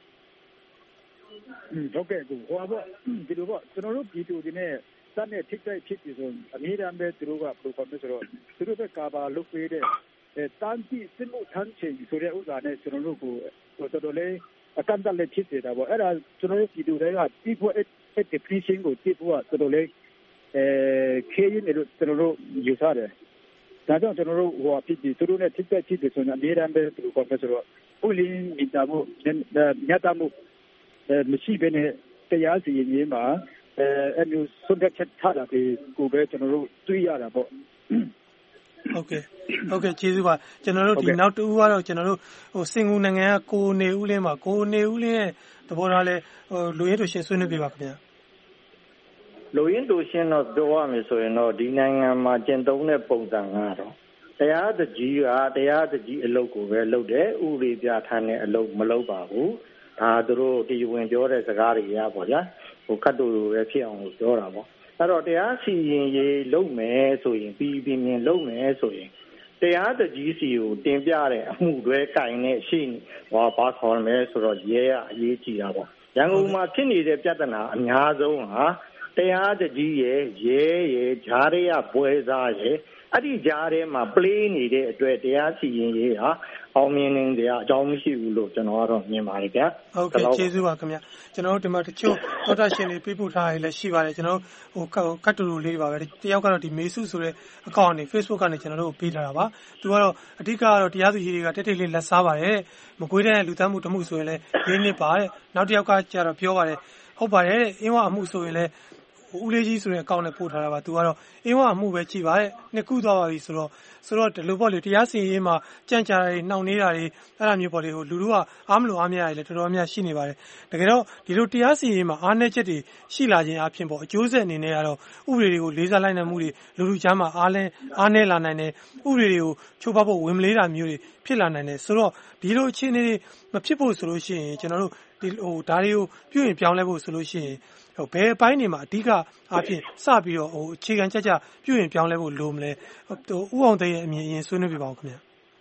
ဟုတ်ကဲ့ဟိုပေါ့ဒီလိုပေါ့ကျွန်တော်တို့ပြည်သူတွေနဲ့စတဲ့ထိခိုက်ဖြစ်ပြီးဆိုအမြဲတမ်းပဲသူတို့ကပရိုဂရမ်ဆိုတော့သူတို့ကကာဘာလုပ်ပေးတဲ့တန်တီစစ်မှုထမ်းချိန်ဆိုတဲ့ဥစ္စာနဲ့ကျွန်တော်တို့ကိုတော်တော်လေးအကန့်အသတ်လည်းဖြစ်နေတာပေါ့အဲ့ဒါကျွန်တော်တို့ပြည်သူတွေကဒီဖို့ definition ကိုသိဖို့တော်တော်လေးခေရင်လို့ကျွန်တော်တို့ယူဆတယ်ဒါကြောင့်ကျွန်တော်တို့ဟိုဖြစ်ပြီးသူတို့နဲ့ထိခိုက်ဖြစ်ပြီးဆိုရင်အမြဲတမ်းပဲသူတို့ကဆိုတော့ဥလင်းမိသားမှုညတာမှုမရှိဘဲနဲ့တရားစီရင်ရေးမှာအဲ့လိုဆုံးဖြတ်ချက်ထားတာကိုပဲကျွန်တော်တို့တွေ့ရတာပေါ့ဟုတ်ကဲ့ကျေးဇူးပါကျွန်တော်တို့ဒီနောက်တူကတော့ကျွန်တော်တို့စင်ကူနိုင်ငံကကိုနေဦးလင်းပါကိုနေဦးလင်းရဲ့သဘောထားလဲလူရင်းတူရှင်းဆွေးနွေးပြပါခင်ဗျာလူရင်းတူရှင်းတော့ပြောရမယ်ဆိုရင်တော့ဒီနိုင်ငံမှာကျင့်သုံးတဲ့ပုံစံကတော့တရားသူကြီးကတရားသူကြီးအလုပ်ကိုပဲလုပ်တယ်ဥပဒေပြဋ္ဌာန်းတဲ့အလုပ်မလုပ်ပါဘူးဒါသူတို့ဒီဝင်ပြောတဲ့စကားတွေရပါဗျာခတ်တူပဲဖြစ်အောင်လို့ပြောတာပေါ့အဲ့တော့တရားစီရင်ရေးလုပ်မယ်ဆိုရင်ပြီးပြင်းပြင်းလုပ်မယ်ဆိုရင်တရားသူကြီးစီကိုတင်ပြတဲ့အမှုတွေကင်နဲ့ရှိဘာခေါ်မယ်ဆိုတော့ရဲကအရေးကြီးတာပေါ့ရန်ကုန်မှာဖြစ်နေတဲ့ပြဿနာအများဆုံးဟာတရားသူကြီးရဲ့ရဲဂျားတွေကပွဲစားရဲ့အဲ့ဒီကြားထဲမှာ play နေတဲ့အတွက်တရားစီရင်ရေးဟာအောင်မြင်နေတဲ့အကြောင်းမရှိဘူးလို့ကျွန်တော်ကတော့မြင်ပါတယ်ဗျာဟုတ်ကဲ့ကျေးဇူးပါခင်ဗျာကျွန်တော်တို့ဒီမှာတချို့သောတာရှင်တွေပြပို့ထားရလည်းရှိပါတယ်ကျွန်တော်တို့ကတ်တူတူလေးပါပဲတယောက်ကတော့ဒီမေစုဆိုတဲ့အကောင့်ကနေ Facebook ကနေကျွန်တော်တို့ပေးထားတာပါသူကတော့အဓိကကတော့တရားသူကြီးတွေကတိတ်တိတ်လေးလက်စားပါတယ်မကွေးတဲ့လူသတ်မှုတမှုဆိုရင်လည်း၄နှစ်ပါတဲ့နောက်တစ်ယောက်ကကျတော့ပြောပါတယ်ဟုတ်ပါတယ်အင်းဝအမှုဆိုရင်လည်းဦးလေးကြီးဆိုတဲ့အကောင့်နဲ့ပို့ထားတာပါသူကတော့အင်းဝအမှုပဲကြည့်ပါတဲ့နှစ်ခုသွားပါပြီဆိုတော့ဒီလိုပေါ့လေတရားစီရင်ရေးမှာကြံ့ကြာတွေနှောင့်နှေးတာတွေအဲ့လိုမျိုးပေါ့လေလူတို့ကအားမလို့အားမရရလည်းတော်တော်များရှိနေပါတယ်တကယ်တော့ဒီလိုတရားစီရင်ရေးမှာအားနည်းချက်တွေရှိလာခြင်းအပြင်ပေါ့အကျိုးဆက်အနေနဲ့ကတော့ဥပဒေတွေကိုလေးစားလိုက်နိုင်မှုတွေလူကြားမှာအားနည်းလာနိုင်တယ်ဥပဒေတွေကိုချိုးဖောက်ဖို့ဝင်မလေးတာမျိုးတွေဖြစ်လာနိုင်တယ်ဆိုတော့ဒီလိုအခြေအနေတွေမဖြစ်ဖို့ဆိုလို့ရှိရင်ကျွန်တော်တို့ဒီဒါတွေကိုပြုရင်ပြောင်းလဲဖို့ဆိုလို့ရှိရင်ဘယ်အပိုင်းတွေမှာအဓိကအားဖြင့်စပြီးတော့အခြေခံကြပြုရင်ပြောင်းလဲဖို့လိုမလဲဥအောင်သိရဲ့အမြင်အရင်ဆွေးနွေးပြပါဦးခင်ဗျာ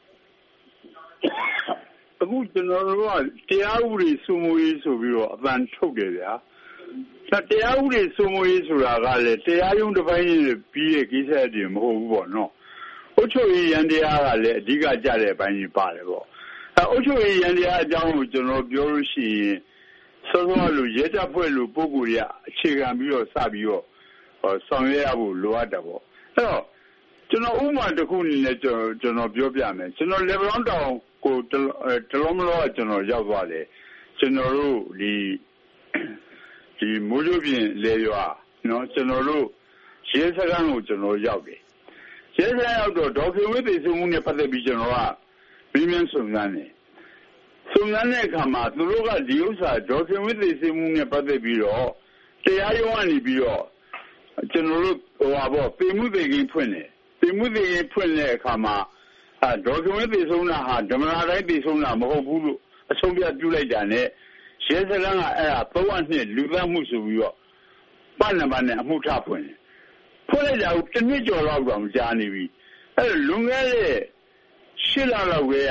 အခုကျွန်တော်တို့ကတရားဥပဒေစိုးမိုးရေးဆိုပြီးတော့အပန်ထုတ်တယ်ဗျာတရားဥပဒေစိုးမိုးရေးဆိုတာကလည်းတရားရုံးတစ်ပိုင်းနဲ့ပြီးရဲ့ကိစ္စတွေမဟုတ်ဘူးပေါ့နော်အုပ်ချုပ်ရေးရန်တရားကလည်းအဓိကကြတဲ့အပိုင်းကြီးပါတယ်ပေါ့အုပ်ချုပ်ရေးရန်တရားအကြောင်းကိုကျွန်တော်ပြောလို့ရှိရင်စောစောလူရဲတပ်ဖွဲ့လူပုဂ္ဂိုလ်တွေကအခြေခံပြီးတော့စပြီးတော့ဆောင်ရွက်ရဖို့လိုအပ်တယ်ပေါ့အဲ့တော့ကျွန်တော်ဥပမာတစ်ခုအနေနဲ့ကျွန်တော်ပြောပြမယ်ကျွန်တော်လေဗလောင်းတောင်ကိုတလုံးမလို့ကျွန်တော်ရောက်သွားတယ်ကျွန်တော်တို့ဒီမိုးကြိုးပြင်လေရွာနော်ကျွန်တော်တို့ရဲစခန်းကိုကျွန်တော်ရောက်တယ်ရဲစခန်းရောက်တော့ဒေါ်ခင်ဝင်းသိစုံမှုနဲ့ပတ်သက်ပြီးကျွန်တော်ကပြင်းပြင်းစုံစမ်းတယ်စုံစမ်းတဲ့အခါမှာသူတို့ကဒီဥစ္စာဒေါ်ခင်ဝင်းသေစေမှုနဲ့ပတ်သက်ပြီးတော့တရားရုံးကနေပြီးတော့ကျွန်တော်တို့ပေမှုသေကိန်းဖွင့်တယ်ပေမှုသေကိန်းဖွင့်တဲ့အခါမှာဒေါ်ခင်ဝင်းသေဆုံးတာဟာဓမ္မနာတိုင်းသေဆုံးတာမဟုတ်ဘူးလို့အဆုံးဖြတ်ပြုလိုက်တာနဲ့ရဲစခန်းကအဲ့ဒါ302လူသတ်မှုဆိုပြီးတော့ပတ်နံပါတ်နဲ့အမှုထဖွင့်တယ်ဖွင့်လိုက်တာကိုတစ်နှစ်ကျော်လောက်တော့ကြာနေပြီအဲ့လွန်ခဲ့တဲ့8လလောက်က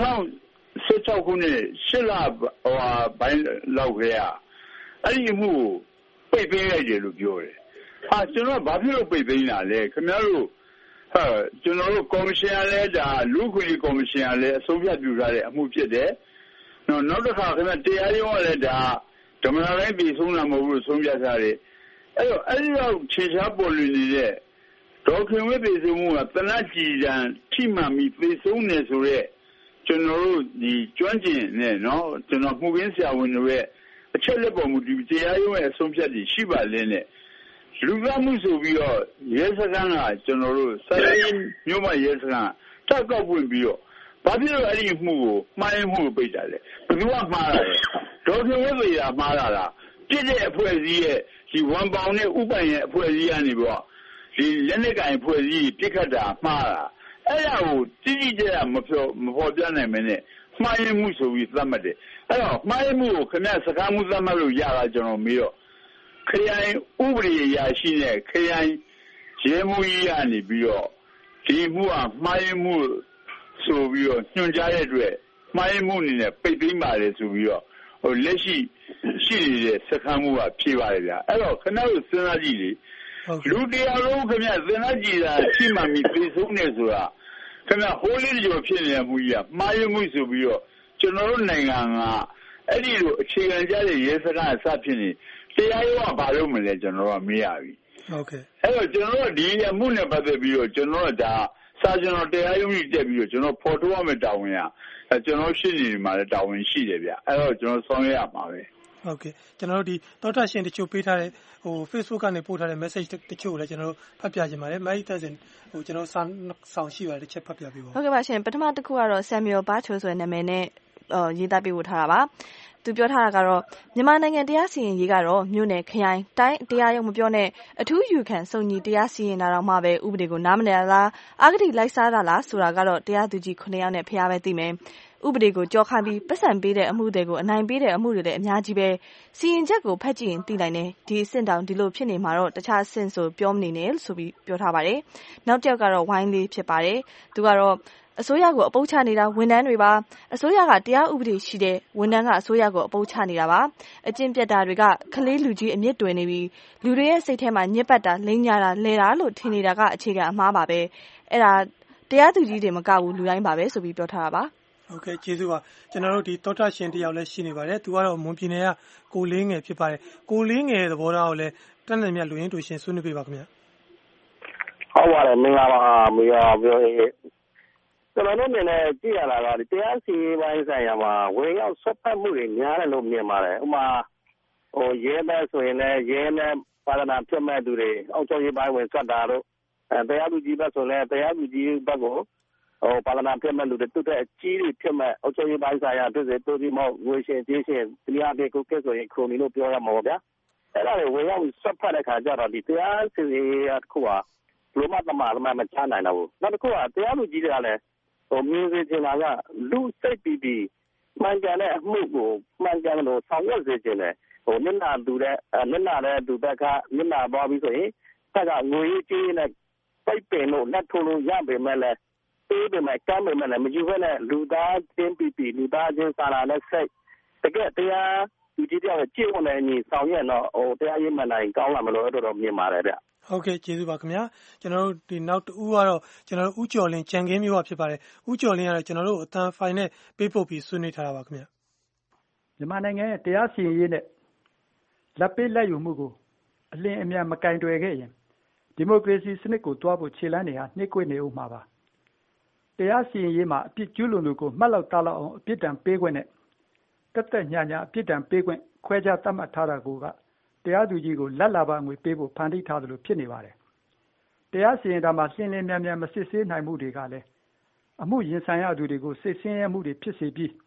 2016ခုနှစ်8လပိုင်းလောက်ကအဲ့ဒီအမှုကိုပိတ်သိမ်းလိုက်တယ်လို့ပြောတယ်ကျွန်တော်ဘာဖြစ်လို့ပိတ်သိမ်းတာလဲခင်ဗျားတို့ကျွန်တော်တို့ကော်မရှင်ကလည်းဒါလူခွင့်ကော်မရှင်ကလည်းအဆုံးဖြတ်ပြုထားတဲ့အမှုဖြစ်တယ်နောက်တစ်ခါခင်ဗျာတရားရုံးကလည်းဒါဓမ္မနာတိုင်းပြည်ဆုံးတာမဟုတ်ဘူးဆုံးဖြတ်ထားတယ်အဲ့ဒီတော့ခြေချပေါ်လွင်နေတဲ့ဒေါ်ခင်ဝင်းပြည်ဆုံးမှုကတနတ်ကြည်တန်ထိမှန်ပြီးပြည်ဆုံးနေဆိုရက်ကျွန်တော်တို့ဒီကျွမ်းကျင်နဲ့နော်ကျွန်တော်မှုခင်းဆရာဝန်တွေရဲ့အချက်လက်ပေါ်မူတည်တရားရုံးရဲ့အဆုံးဖြတ်တွေရှိပါလဲနဲ့လူသတ်မှုဆိုပြီးတော့ရဲစခန်းကကျွန်တော်တို့စရိုင်းမြို့မှာရဲစခန်းတက်ကောက်ပွင့်ပြီးတော့ဘာဖြစ်လို့အဲ့ဒီမှုကိုမှားရင်မှုကိုပိတ်တာလဲဘယ်သူကမှားတာလဲဒေါ်ခင်ဝင်းပြည်ကမှားတာလားပြည့်တဲ့အဖွဲ့အစည်းရဲ့ဒီဝန်ပေါင်နဲ့ဥပိုင်ရဲ့အဖွဲ့အစည်းကနေပြီးတော့ဒီလက်နက်ကင်အဖွဲ့အစည်းပြစ်ခတ်တာမှားတာအဲ့ဒါကိုတိတိကျကျမဖော်ပြနိုင်မနဲ့မှားရင်မှုဆိုပြီးသတ်မှတ်တယ်အဲ့တော့မှားရင်မှုကိုခင်ဗျစကားမှုသတ်မှတ်လို့ရတာကျွန်တော်မေးတော့ခရိုင်ဥပဒေအရာရှိနဲ့ခရိုင်ရဲမှုကြီးကနေပြီးတော့ဒီမှုကမှားရင်မှုဆိုပြီးတော့ညွှန်ကြားတဲ့အတွက်မှားရင်မှုအနေနဲ့ပိတ်သိမ်းပါတယ်ဆိုပြီးတော့လက်ရှိနေတဲ့စခန်းမှုကဖြေပါတယ်ဗျာအဲ့တော့ခင်ဗျားတို့စဉ်းစားကြည့်လေလူတရားလုံးခင်ဗျာစဉ်းစားကြည့်တာရှိမှမီပြည်ဆုံးနေဆိုတာခင်ဗျာဟိုးလေးကြော်ဖြစ်နေတဲ့မှုကြီးကမှားရင်မှုဆိုပြီးတော့ကျွန်တော်တို့နိုင်ငံကအဲ့ဒီလိုအခြေခံကြတဲ့ရဲစခန်းအစဖြစ်နေတရားရုံးကဘာလို့မလဲကျွန်တော်ကမေးရပြီဟုတ်ကဲ့အဲ့တော့ကျွန်တော်တို့ဒီအမှုနဲ့ပတ်သက်ပြီးတော့ကျွန်တော်ကဒါစာကျွန်တော်တရားရုံးကြီးတက်ပြီးတော့ကျွန်တော်ဖော်ထုတ်ရမယ့်တာဝန်ကကျွန်တော်ရှင်းနေမှာလည်းတာဝန်ရှိတယ်ဗျအဲ့တော့ကျွန်တော်ဆောင်ရွက်ရမှာပဲဟုတ်ကဲ့ကျွန်တော်တို့ဒီသောတာရှင်တချို့ပေးထားတဲ့Facebook ကနေပို့ထားတဲ့ message တချို့ကိုလည်းကျွန်တော်တို့ဖတ်ပြခြင်းပါတယ်မိုက်သက်စင်ကျွန်တော်ဆောင်ရှိပါတယ်တစ်ချက်ဖတ်ပြပေးပါဟုတ်ကဲ့ပါရှင်ပထမတစ်ခုကတော့ Samuel Bacho ဆိုတဲ့နာမည်နဲ့ရေးသားပေးပို့ထားတာပါသူပြောထားတာကတော့မြန်မာနိုင်ငံတရားစီရင်ရေးကတော့မြို့နယ်ခရိုင်တိုင်းတရားရုံးမပြောနဲ့အထူးယူခံစုံညီတရားစီရင်တာတော့မှပဲဥပဒေကိုနားမလည်လားအာဂတိလိုက်စားတာလားဆိုတာကတော့တရားသူကြီး9ယောက်နဲ့ဖျားပဲသိမယ်ဥပဒေကိုကြော်ခါပြီးပတ်စံပေးတဲ့အမှုတွေကိုအနိုင်ပေးတဲ့အမှုတွေလည်းအများကြီးပဲစီရင်ချက်ကိုဖတ်ကြည့်ရင်သိနိုင်တယ်ဒီအဆင့်တောင်ဒီလိုဖြစ်နေမှာတော့တခြားအဆင့်ဆိုပြောမနေနဲ့ဆိုပြီးပြောထားပါတယ်နောက်တစ်ယောက်ကတော့ဝိုင်းလေးဖြစ်ပါတယ်သူကတော့အစိုးရကိုအပုပ်ချနေတာဝန်ထမ်းတွေပါအစိုးရကတရားဥပဒေရှိတဲ့ဝန်ထမ်းကအစိုးရကိုအပုပ်ချနေတာပါအကျင့်ပြတ်တာတွေကခလေးလူကြီးအမြင့်တွင်နေပြီးလူတွေရဲ့စိတ်ထဲမှာညစ်ပတ်တာလိမ့်ညာတာလဲတာလို့ထင်နေတာကအခြေခံအမှားပါပဲအဲ့ဒါတရားသူကြီးတွေမကဘူးလူတိုင်းပါပဲဆိုပြီးပြောထားတာပါဟုတ်ကဲ့ကျေးဇူးပါကျွန်တော်တို့ဒီသောတာရှင်တယောက်လည်းရှိနေပါတယ်သူကတော့မွန်ပြည်နယ်ကကိုလေးငယ်ဖြစ်ပါတယ်ကိုလေးငယ်သဘောထားကိုလည်းတန်းနေမြလူရင်းတူရှင်ဆွေးနွေးပေးပါခင်ဗျဟုတ်ပါတယ်မင်္ဂလာပါမေယာပြောရေးကျွန်တော်တို့နေကြည့်ရတာကတရားစီရင်ပိုင်းဆိုင်ရာမှာဝင်ရောက်ဆွတ်ဖက်မှုတွေများတယ်လို့မြင်ပါတယ်ဥပမာရဲမဲ့ဆိုရင်လည်းရဲနဲ့ပါဒနာဖြစ်မဲ့သူတွေအောက်ချုပ်ရေးပိုင်းဝင်ဆွတ်တာတို့တရားသူကြီးဘက်ဆိုလည်းတရားသူကြီးဘက်ကိုပါဒနာဖြစ်မဲ့လူတွေတူတဲ့အကြီးတွေဖြစ်မဲ့အောက်ချုပ်ရေးပိုင်းဆိုင်ရာဖြစ်စေတူဒီမောက်ငွေရှင်ကြီးရှင်တရားဒေကိုကဲဆိုရင်ခရိုနီလို့ပြောရမှာပေါ့ဗျာအဲ့ဒါတွေဝင်ရောက်ဆွတ်ဖက်တဲ့ခါကျတော့ဒီတရားစီရင်ရေးတစ်ခုဟာဘလို့မှတမမချနိုင်တော့ဘူးနောက်တစ်ခုကတရားသူကြီးတွေကလည်းမြင်စေချင်တာကလူစိတ်ပြီးမှန်ကန်တဲ့အမှုကိုမှန်ကန်လို့ဆောင်ရွက်စေချင်တယ်မျက်နှာတူတဲ့မျက်နှာတဲ့သူဘက်ကမျက်နှာပေါ်ပြီးဆိုရင်တက်ကငွေကြီးနဲ့ပိတ်ပင်လို့လက်ထိုးလို့ရပေမဲ့လည်းပေးပေမဲ့ကမ်းပေမဲ့လည်းမယူဘဲနဲ့လူသားချင်းပြီးလူသားချင်းစာနာနဲ့စိတ်တကယ်တရားသူကြီးတရားကြည့်ဝင်နေညီဆောင်ရွက်တော့တရားရေးမှန်တိုင်းကောင်းလာမလို့အဲ့တော့မြင်ပါတယ်ဗျဟုတ်ကဲ့ကျေးဇူးပါခင်ဗျာကျွန်တော်တို့ဒီနောက်တူကတော့ကျွန်တော်တို့ဦးကျော်လင်းကြံခင်းမျိုးဖြစ်ပါတယ်ဦးကျော်လင်းကတော့ကျွန်တော်တို့အတန်ဖိုင်နဲ့ပေးပို့ပြီးဆွေးနွေးထားတာပါခင်ဗျာမြန်မာနိုင်ငံရဲ့တရားစီရင်ရေးနဲ့လက်ပေးလက်ယူမှုကိုအလင်းအမြန်မကင်တွယ်ခဲ့ရင်ဒီမိုကရေစီစနစ်ကိုတွားဖို့ခြေလှမ်းတွေဟာနှိမ့်ကွေ့နေဦးမှာပါတရားစီရင်ရေးမှာအပြစ်ကျူးလွန်သူကိုမှတ်လောက်တားလောက်အောင်အပြစ်ဒဏ်ပေးခွင့်နဲ့တက်ညညာအပြစ်ဒဏ်ပေးခွင့်ခွဲခြားသတ်မှတ်ထားတာကတရားသူကြီးကိုလက်လာပါငွေပေးဖို့ဖန်တီးထားသလိုဖြစ်နေပါတယ်တရားစီရင်တာမှာရှင်းလင်းမြန်မစစ်ဆေးနိုင်မှုတွေကလည်းအမှုရင်ဆိုင်ရသူတွေကိုစစ်ဆေးရမှုတွေဖြစ်စေပြီး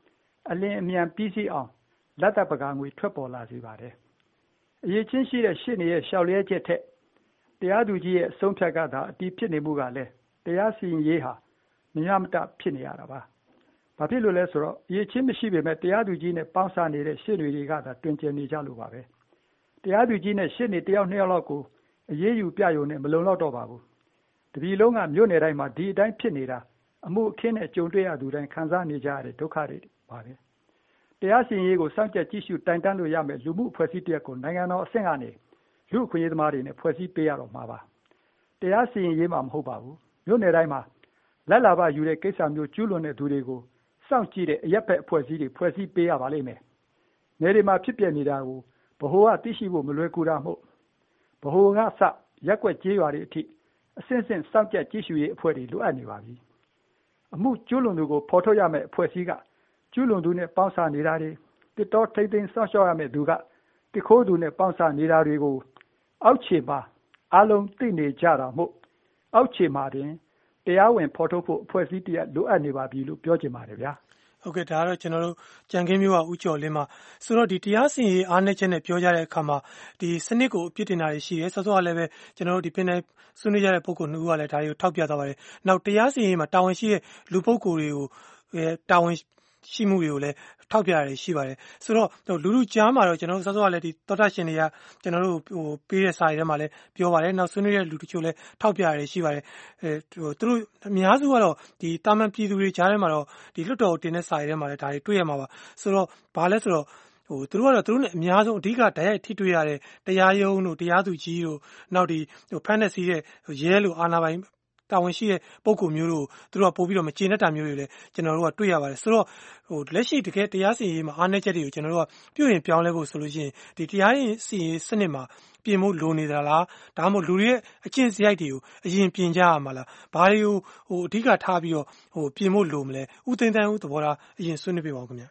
အလင်းအမြန်ပြီးစီးအောင်လက်သက်ပကားငွေထွက်ပေါ်လာစေပါတယ်။အရေးချင်းရှိတဲ့ရှေ့နေရဲ့ရှောက်လဲချက်ထက်တရားသူကြီးရဲ့အဆုံးဖြတ်ကသာအတီးဖြစ်နေမှုကလည်းတရားစီရင်ရေးဟာမရမတဖြစ်နေရတာပါ။ဘာဖြစ်လို့လဲဆိုတော့အရေးချင်းမရှိပေမဲ့တရားသူကြီးနဲ့ပေါင်းစားနေတဲ့ရှေ့နေတွေကသာတွင်ကျယ်နေကြလို့ပါပဲ။တရားသူကြီးနဲ့ရှေ့နေတယောက်နှစ်ယောက်လောက်ကိုအရေးယူပြရုံနဲ့မလုံလောက်တော့ပါဘူး။တပြည်လုံးကမြို့နယ်တိုင်းမှာဒီအတိုင်းဖြစ်နေတာအမှုအခင်းနဲ့ကြုံတွေ့ရသူတိုင်းခံစားနေကြရတဲ့ဒုက္ခတွေပါပဲ။တရားစီရင်ရေးကိုစောင့်ကြပ်ကြည့်ရှုတိုင်တန်းလို့ရမယ်လူမှုအဖွဲ့အစည်းတရက်ကိုနိုင်ငံတော်အဆင့်ကနေလူ့အခွင့်အရေးသမားတွေနဲ့ဖွဲ့စည်းပေးရတော့မှာပါ။တရားစီရင်ရေးမှာမဟုတ်ပါဘူး။မြို့နယ်တိုင်းမှာလက်လာဘယူတဲ့ကိစ္စမျိုးကျူးလွန်တဲ့သူတွေကိုစောင့်ကြည့်တဲ့အရက်ဖက်အဖွဲ့အစည်းတွေဖွဲ့စည်းပေးရပါလိမ့်မယ်။နယ်တွေမှာဖြစ်ပျက်နေတာကိုဗဟိုကသိရှိဖို့မလွယ်ကူတာမို့ဗဟိုကစရက်ွက်ကြေးရွာတွေအထိအစဉ်စဉ်စောင့်ကြပ်ကြည့်ရှုရေးအဖွဲ့တွေလိုအပ်နေပါပြီ။အမှုကျူးလွန်သူကိုဖော်ထုတ်ရမယ့်အဖွဲ့အစည်းကကျူးလွန်သူနဲ့ပေါင်းစားနေတာတွေတစ်တော်ထိမ့်သိမ်းစောင့်ရှောက်ရမယ့်သူကတခိုးသူနဲ့ပေါင်းစားနေတာတွေကိုအောက်ခြေမှာအလုံးသိနေကြတာမို့အောက်ခြေမှာတင်တရားဝင်ဖော်ထုတ်ဖို့အဖွဲ့အစည်းတရက်လိုအပ်နေပါပြီလို့ပြောချင်ပါတယ်ဗျာ။ဟုတ်ကဲ့ဒါကတော့ကျွန်တော်တို့ကြံခင်းမျိုးကဦးကျော်လင်းမှာဆိုတော့ဒီတရားစီရင်ရေးအားနည်းချက်နဲ့ပြောကြတဲ့အခါမှာဒီစနစ်ကိုအပြစ်တင်တာတွေရှိတယ်စောစောကလည်းပဲကျွန်တော်တို့ဒီပင်တိုင်းဆွေးနွေးကြတဲ့ပုံကိုနှစ်ဦးကလည်းဒါတွေကိုထောက်ပြသွားပါတယ်။နောက်တရားစီရင်ရေးမှာတာဝန်ရှိတဲ့လူပုဂ္ဂိုလ်တွေကိုတာဝန်ရှိမှုတွေကိုလည်းထောက်ပြရတယ်ရှိပါတယ်ဆိုတော့လူလူကြားမှာတော့ကျွန်တော်တို့စောစောကလည်းဒီသောတာရှင်တွေကကျွန်တော်တို့ပေးတဲ့စာရီထဲမှာလည်းပြောပါတယ်နောက်ဆွေးနွေးတဲ့လူတချို့လည်းထောက်ပြရတယ်ရှိပါတယ်သူတို့အများစုကတော့ဒီတာမန်ပြည်သူတွေကြားထဲမှာတော့ဒီလွတ်တော်တင်တဲ့စာရီထဲမှာလည်းဒါတွေတွေ့ရမှာပါဆိုတော့ဘာလဲဆိုတော့သူတို့ကတော့သူတို့နဲ့အများဆုံးအဓိကတိုက်ရိုက်ထိတွေ့ရတဲ့တရားရုံးတို့တရားသူကြီးတို့နောက်ဒီဖမ်းတဲ့စီးတဲ့ရဲလိုအာဏာပိုင်တာဝန်ရှိတဲ့ပုံကူမျိုးတို့သူတို့ကပို့ပြီးတော့မကျေနပ်တာမျိုးတွေလည်းကျွန်တော်တို့ကတွေ့ရပါတယ်ဆိုတော့လက်ရှိတကယ်တရားစီရင်ရေးမှာအားနည်းချက်တွေကိုကျွန်တော်တို့ကပြုရင်ပြောင်းလဲဖို့ဆိုလို့ရှိရင်ဒီတရားစီရင်စနစ်မှာပြင်ဖို့လိုနေတာလားဒါမှမဟုတ်လူတွေရဲ့အကျင့်စရိုက်တွေကိုအရင်ပြင်ကြရမှာလားဘာတွေကိုအဓိကထားပြီးတော့ပြင်ဖို့လိုမလဲဦးသိန်းတန်းဦးသဘောထားအရင်ဆွေးနွေးပြပါဦးခင်ဗျာ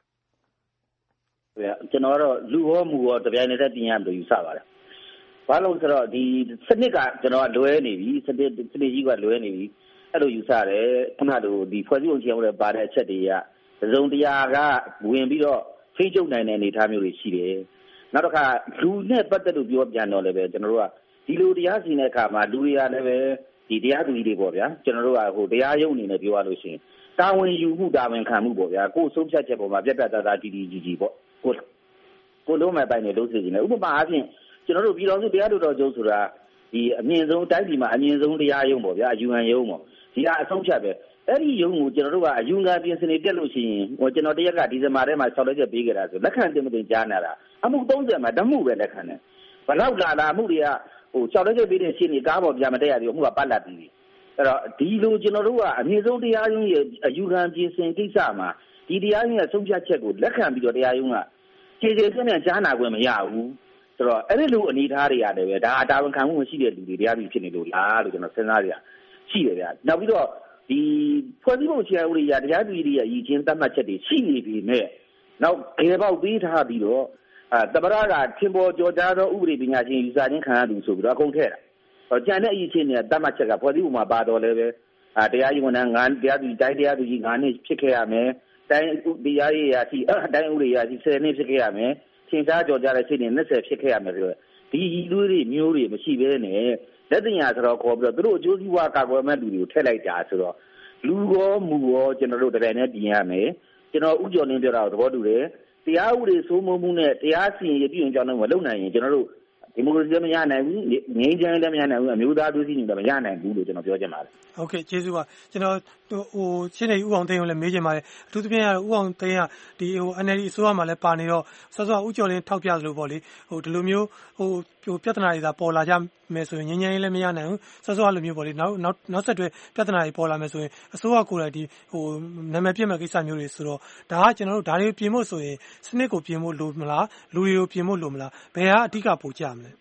ကျွန်တော်ကတော့လူရောမူရောတပြိုင်နက်တည်းပြင်ရလို့ယူဆပါတယ်ဘာလို့ဆိုတော့ဒီစနစ်ကကျွန်တော်ကလွဲနေပြီစနစ်ကြီးကလွဲနေပြီအဲ့လိုယူဆတယ်ခုနကဒီဖွဲ့စည်းပုံအခြေခံဥပဒေပါတဲ့အချက်တွေကသုံးတရားကဝင်ပြီးတော့ဖိချုပ်နိုင်တဲ့အနေအထားမျိုးတွေရှိတယ်နောက်တစ်ခါလူနဲ့ပတ်သက်လို့ပြောပြန်တော့လည်းပဲကျွန်တော်တို့ကဒီလိုတရားစီရင်တဲ့အခါမှာလူတွေကလည်းပဲဒီတရားသူကြီးတွေပေါ့ဗျာကျွန်တော်တို့ကတရားရုံးအနေနဲ့ပြောရလို့ရှိရင်တာဝန်ယူမှုတာဝန်ခံမှုပေါ့ဗျာကိုယ်ဆုံးဖြတ်ချက်ပေါ်မှာပြတ်ပြတ်သားသားတည်တည်ကြည်ကြည်ပေါ့ကိုလုံးမဲ့ပိုင်းနဲ့လုပ်စီနေတယ်ဥပမာအားဖြင့်ကျွန်တော်တို့ပြည်တော်စုတရားတော်ချုပ်ဆိုတာဒီအမြင့်ဆုံးတိုင်းပြည်မှာအမြင့်ဆုံးတရားရုံးပေါ့ဗျာအယူခံရုံးပေါ့ဒီကအဆုံးဖြတ်ပဲအဲ့ဒီရုံးကိုကျွန်တော်တို့ကအယူခံပြင်ဆင်နေတက်လို့ရှိရင်ကျွန်တော်တရက်ကဒီဇင်ဘာထဲမှာဆောက်လက်ချက်ပေးခဲ့တာဆိုလက်ခံတင်မတင်ကြားနာတာအမှု30မှာတမှုပဲလက်ခံတယ်ဘလောက်လာအမှုတွေကဆောက်လက်ချက်ပေးတဲ့ရှင်းနေကားပေါ်ပြန်မတက်ရဘူးအမှုကပတ်လက်ပြီးအဲ့တော့ဒီလိုကျွန်တော်တို့ကအမြင့်ဆုံးတရားရုံးရဲ့အယူခံပြင်ဆင်ကိစ္စမှာဒီတရားရုံးရဲ့ဆုံးဖြတ်ချက်ကိုလက်ခံပြီးတော့တရားရုံးကခြေခြေစနဲ့ကြားနာခွင့်မရဘူးဆိုတော့အဲ့ဒီလိုအနေအထားတွေရတယ်ပဲဒါတာဝန်ခံမှုမရှိတဲ့လူတွေတရားပြီးဖြစ်နေလို့လားလို့ကျွန်တော်စဉ်းစားရရှိတယ်ဗျာနောက်ပြီးတော့ဒီဖွဲ့စည်းပုံအခြေခံဥပဒေအရတရားသူကြီးတွေရဲ့အရေးချင်းသတ်မှတ်ချက်တွေရှိနေပြီမဲ့နောက်ခေပေါက်ပေးထားပြီးတော့တပရကထင်ပေါ်ကြော်ကြားသောဥပဒေပညာရှင်ယူဆခြင်းခံရသူဆိုပြီးတော့အကုန်ထည့်တာကြံတဲ့အရေးချင်းနဲ့သတ်မှတ်ချက်ကဖွဲ့စည်းပုံမှာပါတော့လည်းပဲတရားရေးဝန်ထမ်းတရားသူကြီး9နှစ်ဖြစ်ခဲ့ရမယ်တိုင်းတရားရေးရာရှိတိုင်းဥပဒေရာရှိ10နှစ်ဖြစ်ခဲ့ရမယ်သင်ကြားကြော်ကြားတဲ့စိတ်နဲ့20ဖြစ်ခဲ့ရမယ်ဆိုတော့ဒီလူတွေမျိုးတွေမရှိဘဲနဲ့လက်တင်ရဆိုတော့ခေါ်ပြီးတော့သူတို့အကျိုးစီးပွားကာကွယ်မဲ့လူတွေကိုထည့်လိုက်တာဆိုတော့လူရောမူရောကျွန်တော်တို့တပြိုင်တည်းပြင်ရမယ်ကျွန်တော်ဥကျော်လင်းပြောတာကိုသဘောတူတယ်တရားဥပဒေစိုးမိုးမှုနဲ့တရားစီရင်ရေးပြုရင်ကြောင်းတော့မလုပ်နိုင်ရင်ကျွန်တော်တို့ဒီမိုကရေစီလည်းမရနိုင်ဘူးငြိမ်းချမ်းလည်းမရနိုင်ဘူးအမျိုးသားသွေးစည်းညီလည်းမရနိုင်ဘူးလို့ကျွန်တော်ပြောချင်ပါတယ်ဟုတ်ကဲ့ကျေးဇူးပါကျွန်တော်ရှင်းနေဦးအောင်သိန်းကိုလည်းမေးချင်ပါတယ်အထူးသဖြင့်ဦးအောင်သိန်းကဒီNLD အစိုးရမှာလည်းပါနေတော့စောစောဦးကျော်လင်းထောက်ပြသလိုပေါ့လေဒီလိုမျိုးပြဿနာတွေသာပေါ်လာကြမယ်ဆိုရင်ငြိမ်းချမ်းရေးလည်းမရနိုင်ဘူးစောစောလိုမျိုးပေါ့လေနောက်ဆက်တွဲပြဿနာတွေပေါ်လာမယ်ဆိုရင်အစိုးရကိုယ်တိုင်ဒီနာမည်ပြတ်မဲ့ကိစ္စမျိုးတွေဆိုတော့ဒါကကျွန်တော်တို့ဒါတွေပြင်ဖို့ဆိုရင်စနစ်ကိုပြင်ဖို့လိုမလားလူတွေကိုပြင်ဖို့လိုမလားဘယ်ဟာအဓိကပိုကြမလဲ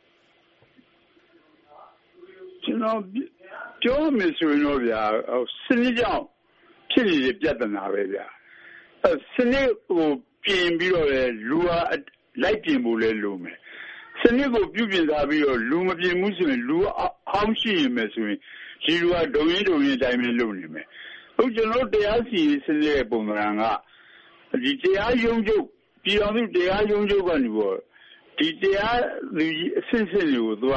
ကျွန်တော်ပြောမယ်ဆိုရင်တော့ဗျာစနစ်ကြောင့်ဖြစ်နေတဲ့ပြဿနာပဲဗျာစနစ်ကိုပြင်ပြီးတော့လေလူကလိုက်ပြင်ဖို့လဲလိုမယ်စနစ်ကိုပြုပြင်ထားပြီးတော့လူမပြင်ဘူးဆိုရင်လူအောင်းရှိရင်မယ်ဆိုရင်ဒီလူကဒုံရင်အတိုင်းပဲလုပ်နေမယ်ဟုတ်ကျွန်တော်တရားစီစနစ်ရဲ့ပုံစံကဒီတရားရုံးချုပ်ပြည်တော်စုတရားရုံးချုပ်ကနေပေါ့ဒီတရားလူကြီးအဆင့်ဆင့်တွေကိုသူက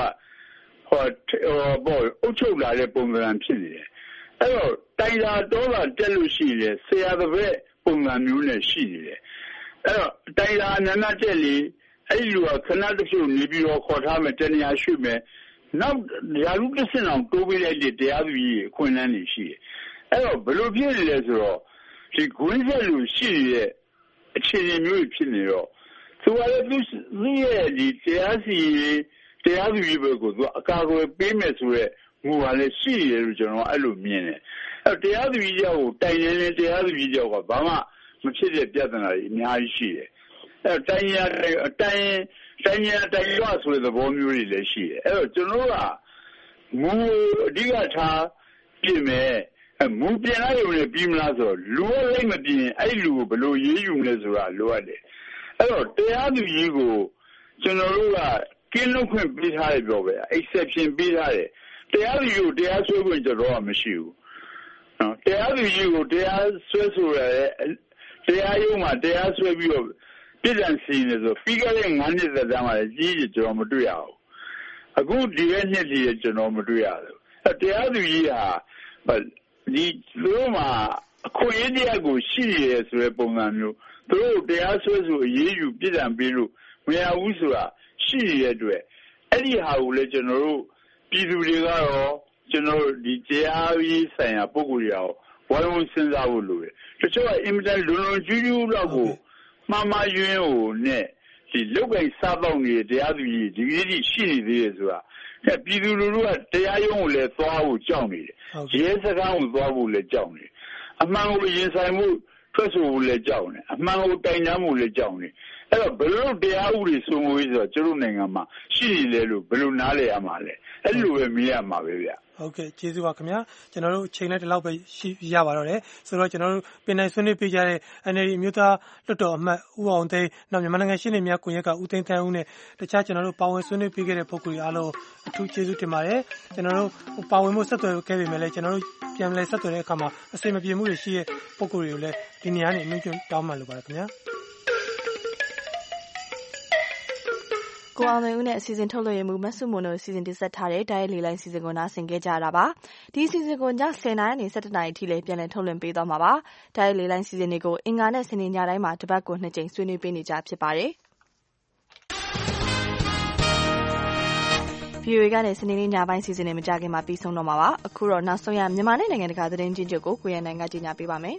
အုပ်ချုပ်လာတဲ့ပုံစံဖြစ်နေတယ်အဲ့တော့တိုင်တာတော့တက်လို့ရှိတယ်ဆရာတစ်ပည့်ပုံစံမျိုးနဲ့ရှိနေတယ်အဲ့တော့တိုင်တာနာနာတက်လေအဲ့လူကခဏတစ်ဖြုတ်နေပြီးတော့ခေါ်ထားမယ်တနေရာရွှေ့မယ်နောက်ရာလူတစ်စင်အောင်တိုးပေးလိုက်တဲ့တရားသူကြီးအခွင့်အလမ်းတွေရှိတယ်အဲ့တော့ဘယ်လိုဖြစ်နေလဲဆိုတော့ဒီဂွင်းဆက်လူရှိနေတဲ့အခြေအနေမျိုးဖြစ်နေတော့သူကလည်းသူ့ရဲ့ဒီတရားစီတရားသူကြီးဘက်ကိုသူအကာအကွယ်ပေးမယ်ဆိုရဲငူကလည်းရှိတယ်လို့ကျွန်တော်အဲ့လိုမြင်တယ်အဲ့တရားသူကြီးကြောက်ကိုတိုင်နေတရားသူကြီးကြောက်ကဘာမှမဖြစ်တဲ့ပြဿနာတွေအများကြီးရှိတယ်အဲ့တိုင်ရဆိုတဲ့သဘောမျိုးတွေလည်းရှိတယ်အဲ့တော့ကျွန်တော်ကငူအဓိကထားပြင်မယ်မူပြင်လိုက်ရုံနဲ့ပြီးမလားဆိုတော့လူကလည်းမပြင်အဲ့လူကိုဘယ်လိုရေးယူမလဲဆိုတာလိုအပ်တယ်အဲ့တော့တရားသူကြီးကိုကျွန်တော်တို့ကကင်းလွတ်ခွင့်ပေးထားတယ်ပြောပဲ exception ပေးထားတယ်တရားသူကြီးကိုတရားစွဲခွင့်ကျွန်တော်ကမရှိဘူးနော်တရားသူကြီးကိုတရားစွဲဆိုရတဲ့တရားရုံးမှာတရားစွဲပြီးတော့ပြည်ထောင်စီနေဆိုပြီးခဲ့တဲ့9နှစ်သက်တမ်းမှာကြီးကြီးကျွန်တော်မတွေ့ရဘူးအခုဒီရဲ့နှစ်ကြီးကျွန်တော်မတွေ့ရဘူးတရားသူကြီးဟာဒီလူမှာအခွင့်အရေးတရားကိုရှိရဆိုတဲ့ပုံစံမျိုးသူတို့တရားစွဲဆိုအရေးယူပြည်ထောင်ပေးလို့မရဘူးဆိုတာရှိရတဲ့အတွက်အဲ့ဒီဟာကိုလည်းကျွန်တော်တို့ပြည်သူတွေကတော့ကျွန်တော်တို့ဒီတရားရေးဆိုင်ရာပုံကိုယ်တွေရောဝိုင်းဝန်းစဉ်းစားဖို့လိုတယ်တချို့ကအင်မတန်လွန်လွန်ကျူးကျူးတော့ကိုမှားမှားယွင်းကိုနဲ့ဒီလောက်ကင်စားတော့နေတဲ့တရားသူကြီးဒီကြီးရှိနေသေးတယ်ဆိုတာပြည်သူလူထုကတရားရုံးကိုလည်းသွားဖို့ကြောက်နေတယ်ရဲစခန်းကိုသွားဖို့လည်းကြောက်နေတယ်အမှန်ကိုရင်ဆိုင်မှုထွက်ဆိုဖို့လည်းကြောက်နေအမှန်ကိုတိုင်တန်းဖို့လည်းကြောက်နေအဲ့တော့ဘယ်လိုတရားဥပဒေစိုးမိုးရေးဆိုတော့ကျတို့နိုင်ငံမှာရှိနေလေလို့ဘယ်လိုနားလည်ရမှာလဲအဲ့လိုပဲမေးရမှာပဲဗျဟုတ်ကဲ့ကျေးဇူးပါခင်ဗျာကျွန်တော်တို့ချိန်နဲ့ဒီလောက်ပဲရှိရပါတော့တယ်ဆိုတော့ကျွန်တော်တို့ပင်နိုင်ဆွေးနွေးပေးကြတဲ့ NLD အမျိုးသားလွှတ်တော်အမတ်ဦးအောင်သိန်းနောက်မြန်မာနိုင်ငံရှင်းနေများကွန်ရက်ကဦးသိန်းသန်းဦးနဲ့တခြားကျွန်တော်တို့ပါဝင်ဆွေးနွေးပေးခဲ့တဲ့ပုဂ္ဂိုလ်တွေအားလုံးအထူးကျေးဇူးတင်ပါတယ်ကျွန်တော်တို့ပါဝင်မှုဆက်သွယ်ခဲ့ပေမဲ့လည်းကျွန်တော်တို့ပြန်လည်ဆက်သွယ်တဲ့အခါမှာအစိမပြေမှုတွေရှိတဲ့ပုဂ္ဂိုလ်တွေကိုလည်းဒီနေရာနေအမြင့်တောင်းပန်လိုပါတယ်ခင်ဗျာကိုအောင်လွင်ဦးနဲ့အစီအစဉ်ထုတ်လွှင့်မှုမဆုမွန်တို့အစီအစဉ်တင်ဆက်ထားတဲ့တိုင်းလေးလိုင်းအစီအစဉ်ကိုနားဆင်ကြကြတာပါဒီအစီအစဉ်ကိုည10:00နာရီနဲ့17:00နာရီထိလည်းပြန်လည်ထုတ်လွှင့်ပေးသွားမှာပါတိုင်းလေးလိုင်းအစီအစဉ်တွေကိုအင်္ဂါနဲ့စနေညတိုင်းမှာတစ်ပတ်ကို2ကြိမ်ဆွေးနွေးပေးနေကြဖြစ်ပါတယ်VOA ကနေစနေနေ့ညပိုင်းအစီအစဉ်နဲ့မကြခင်မှာပြီးဆုံးတော့မှာပါအခုတော့နောက်ဆုံးရမြန်မာနိုင်ငံတကာသတင်းချင်းချုပ်ကိုကိုရန်နိုင်ကကြီးညာပေးပါမယ်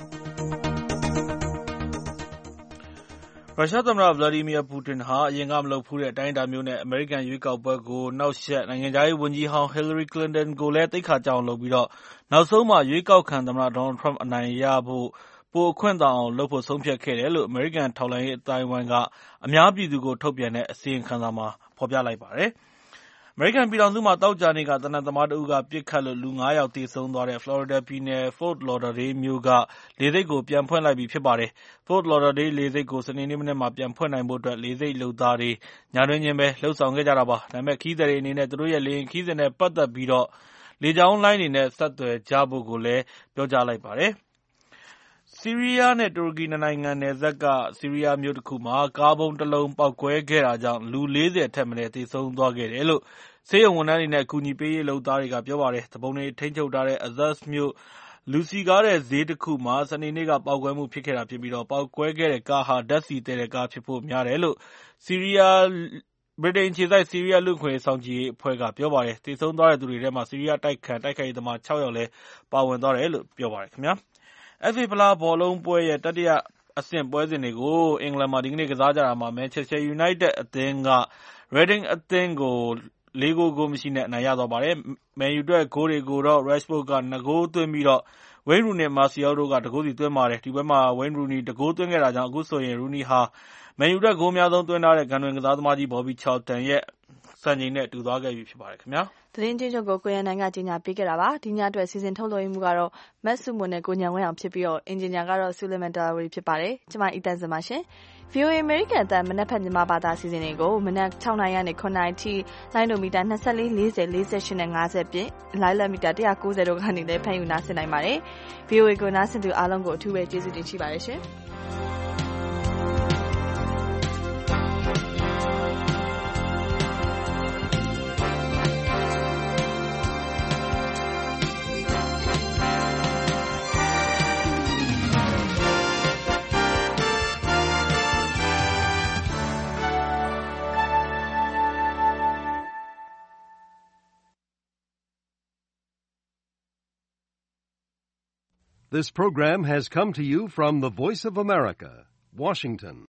ရုရှားသမ္မတဗလာဒီမီယာပူတင်ဟာအရင်ကမလုပ်ဖူးတဲ့အတိုင်းအတာမျိုးနဲ့အမေရိကန်ရွေးကောက်ပွဲကိုနှောက်ယှက်နိုင်ငံခြားရေးဝန်ကြီးဟောင်းဟီလာရီကလင်တန်ကိုလည်းသိက္ခာကျအောင်လုပ်ပြီးတော့နောက်ဆုံးမှာရွေးကောက်ခံသမ္မတဒေါ်နယ်ထရမ့်အနိုင်ရဖို့ပိုအခွင့်တောင်အောင်လုပ်ဖို့ဆုံးဖြတ်ခဲ့တယ်လို့အမေရိကန်ထောက်လှမ်းရေးအသိုင်းအဝိုင်းကအများပြည်သူကိုထုတ်ပြန်တဲ့အစီရင်ခံစာမှာဖော်ပြလိုက်ပါတယ်အမေရိကန်ပြည်ထောင်စုမှာသောကြာနေ့ကသေနတ်သမားတဦးကပစ်ခတ်လို့လူ9ယောက်သေဆုံးသွားတဲ့ဖလော်ရီဒါပြည်နယ် Fort Lauderdale မြို့ကလေဆိပ်ကိုပြန်ဖွင့်လိုက်ပြီဖြစ်ပါတယ်။ Fort Lauderdale လေဆိပ်ကိုစနေနေ့မနက်မှာပြန်ဖွင့်နိုင်ဖို့အတွက်လေဆိပ်လုပ်သားတွေညတွင်ချင်းပဲလှုပ်ဆောင်ခဲ့ကြတာပါ။ဒါပေမဲ့ခရီးသည်တွေအနေနဲ့သူတို့ရဲ့လေယာဉ်ခရီးစဉ်နဲ့ပတ်သက်ပြီးတော့လေကြောင်းလိုင်းတွေနဲ့ဆက်သွယ်ကြဖို့ကိုလည်းပြောကြားလိုက်ပါတယ်။ဆီးရီးယားနဲ့တူရကီနိုင်ငံနယ်စပ်ကဆီးရီးယားမြို့တစ်ခုမှာကားဗုံးတစ်လုံးပေါက်ကွဲခဲ့တာကြောင့်လူ40ထက်မနည်းသေဆုံးသွားခဲ့တယ်လို့ဆေးရုံဝန်ထမ်းတွေနဲ့အကူအညီပေးရေးလုပ်သားတွေကပြောပါတယ်။သူပုန်တွေထိန်းချုပ်ထားတဲ့ Azaz မြို့လူစည်ကားတဲ့ဈေးတစ်ခုမှာစနေနေ့ကပေါက်ကွဲမှုဖြစ်ခဲ့တာဖြစ်ပြီးပေါက်ကွဲခဲ့တဲ့ကားဟာဓာတ်ဆီသယ်တဲ့ကားဖြစ်ဖို့များတယ်လို့ဗြိတိန်အခြေစိုက်ဆီးရီးယားလူ့အခွင့်အရေးစောင့်ကြည့်ရေးအဖွဲ့ကပြောပါတယ်။သေဆုံးသွားတဲ့သူတွေထဲမှာဆီးရီးယားတိုက်ခိုက်ရေးသမား6ယောက်လည်းပါဝင်သွားတယ်လို့ပြောပါတယ်ခင်ဗျာ။ FA ဖလားဘောလုံးပွဲရဲ့တတိယအဆင့်ပွဲစဉ်တွေကိုအင်္ဂလန်မှာဒီကနေ့ကစားကြတာမှာ Manchester United အသင်းက Reading အသင်းကို4 ဂိုးမရှိနဲ့အနိုင်ရသွားပါတယ်။ မန်ယူအတွက်ဂိုးတွေကိုတော့ Rashford က2 ဂိုးသွင်းပြီးတော့ Wayne Rooney နဲ့ Martial တို့က1 ဂိုးစီသွင်းပါတယ်။ဒီပွဲမှာ Wayne Rooney 1 ဂိုးသွင်းခဲ့တာကြောင့်အခုဆိုရင် Rooney ဟာမန်ယူအတွက်ဂိုးအများဆုံးသွင်းထားတဲ့ဂန္ထဝင်ကစားသမားကြီး Bobby Charlton ရဲ့စံချိန်နဲ့တူသွားခဲ့ပြီဖြစ်ပါတယ်ခင်ဗျာ။သတင်းချင်းချုပ်ကိုကိုရန်နိုင်ကကြီးညာပေးခဲ့တာပါ။ဒီညအတွက်စီစဉ်ထုတ်လွှင့်မှုကတော့မတ်စုမွန်နဲ့ကိုညံဝင်းအောင်ဖြစ်ပြီးတော့အင်ဂျင်နီယာကတော့ Suleiman Talawari ဖြစ်ပါတယ်။ကျွန်မအီတန်စင်ပါရှင်။ VOA American အသံမနက်ဖြန်မြန်မာဘာသာအစီအစဉ်တွေကိုမနက်6နာရီကနေ9နာရီထိလိုင်းဒိုမီတာ24 40 48နဲ့50ပြည့်လိုင်းလက်မီတာ190တို့ကနေလည်းဖမ်းယူနားဆင်နိုင်ပါတယ်။ VOA ကိုနားဆင်သူအားလုံးကိုအထူးပဲကျေးဇူးတင်ရှိပါတယ်ရှင်။ This program has come to you from the Voice of America, Washington.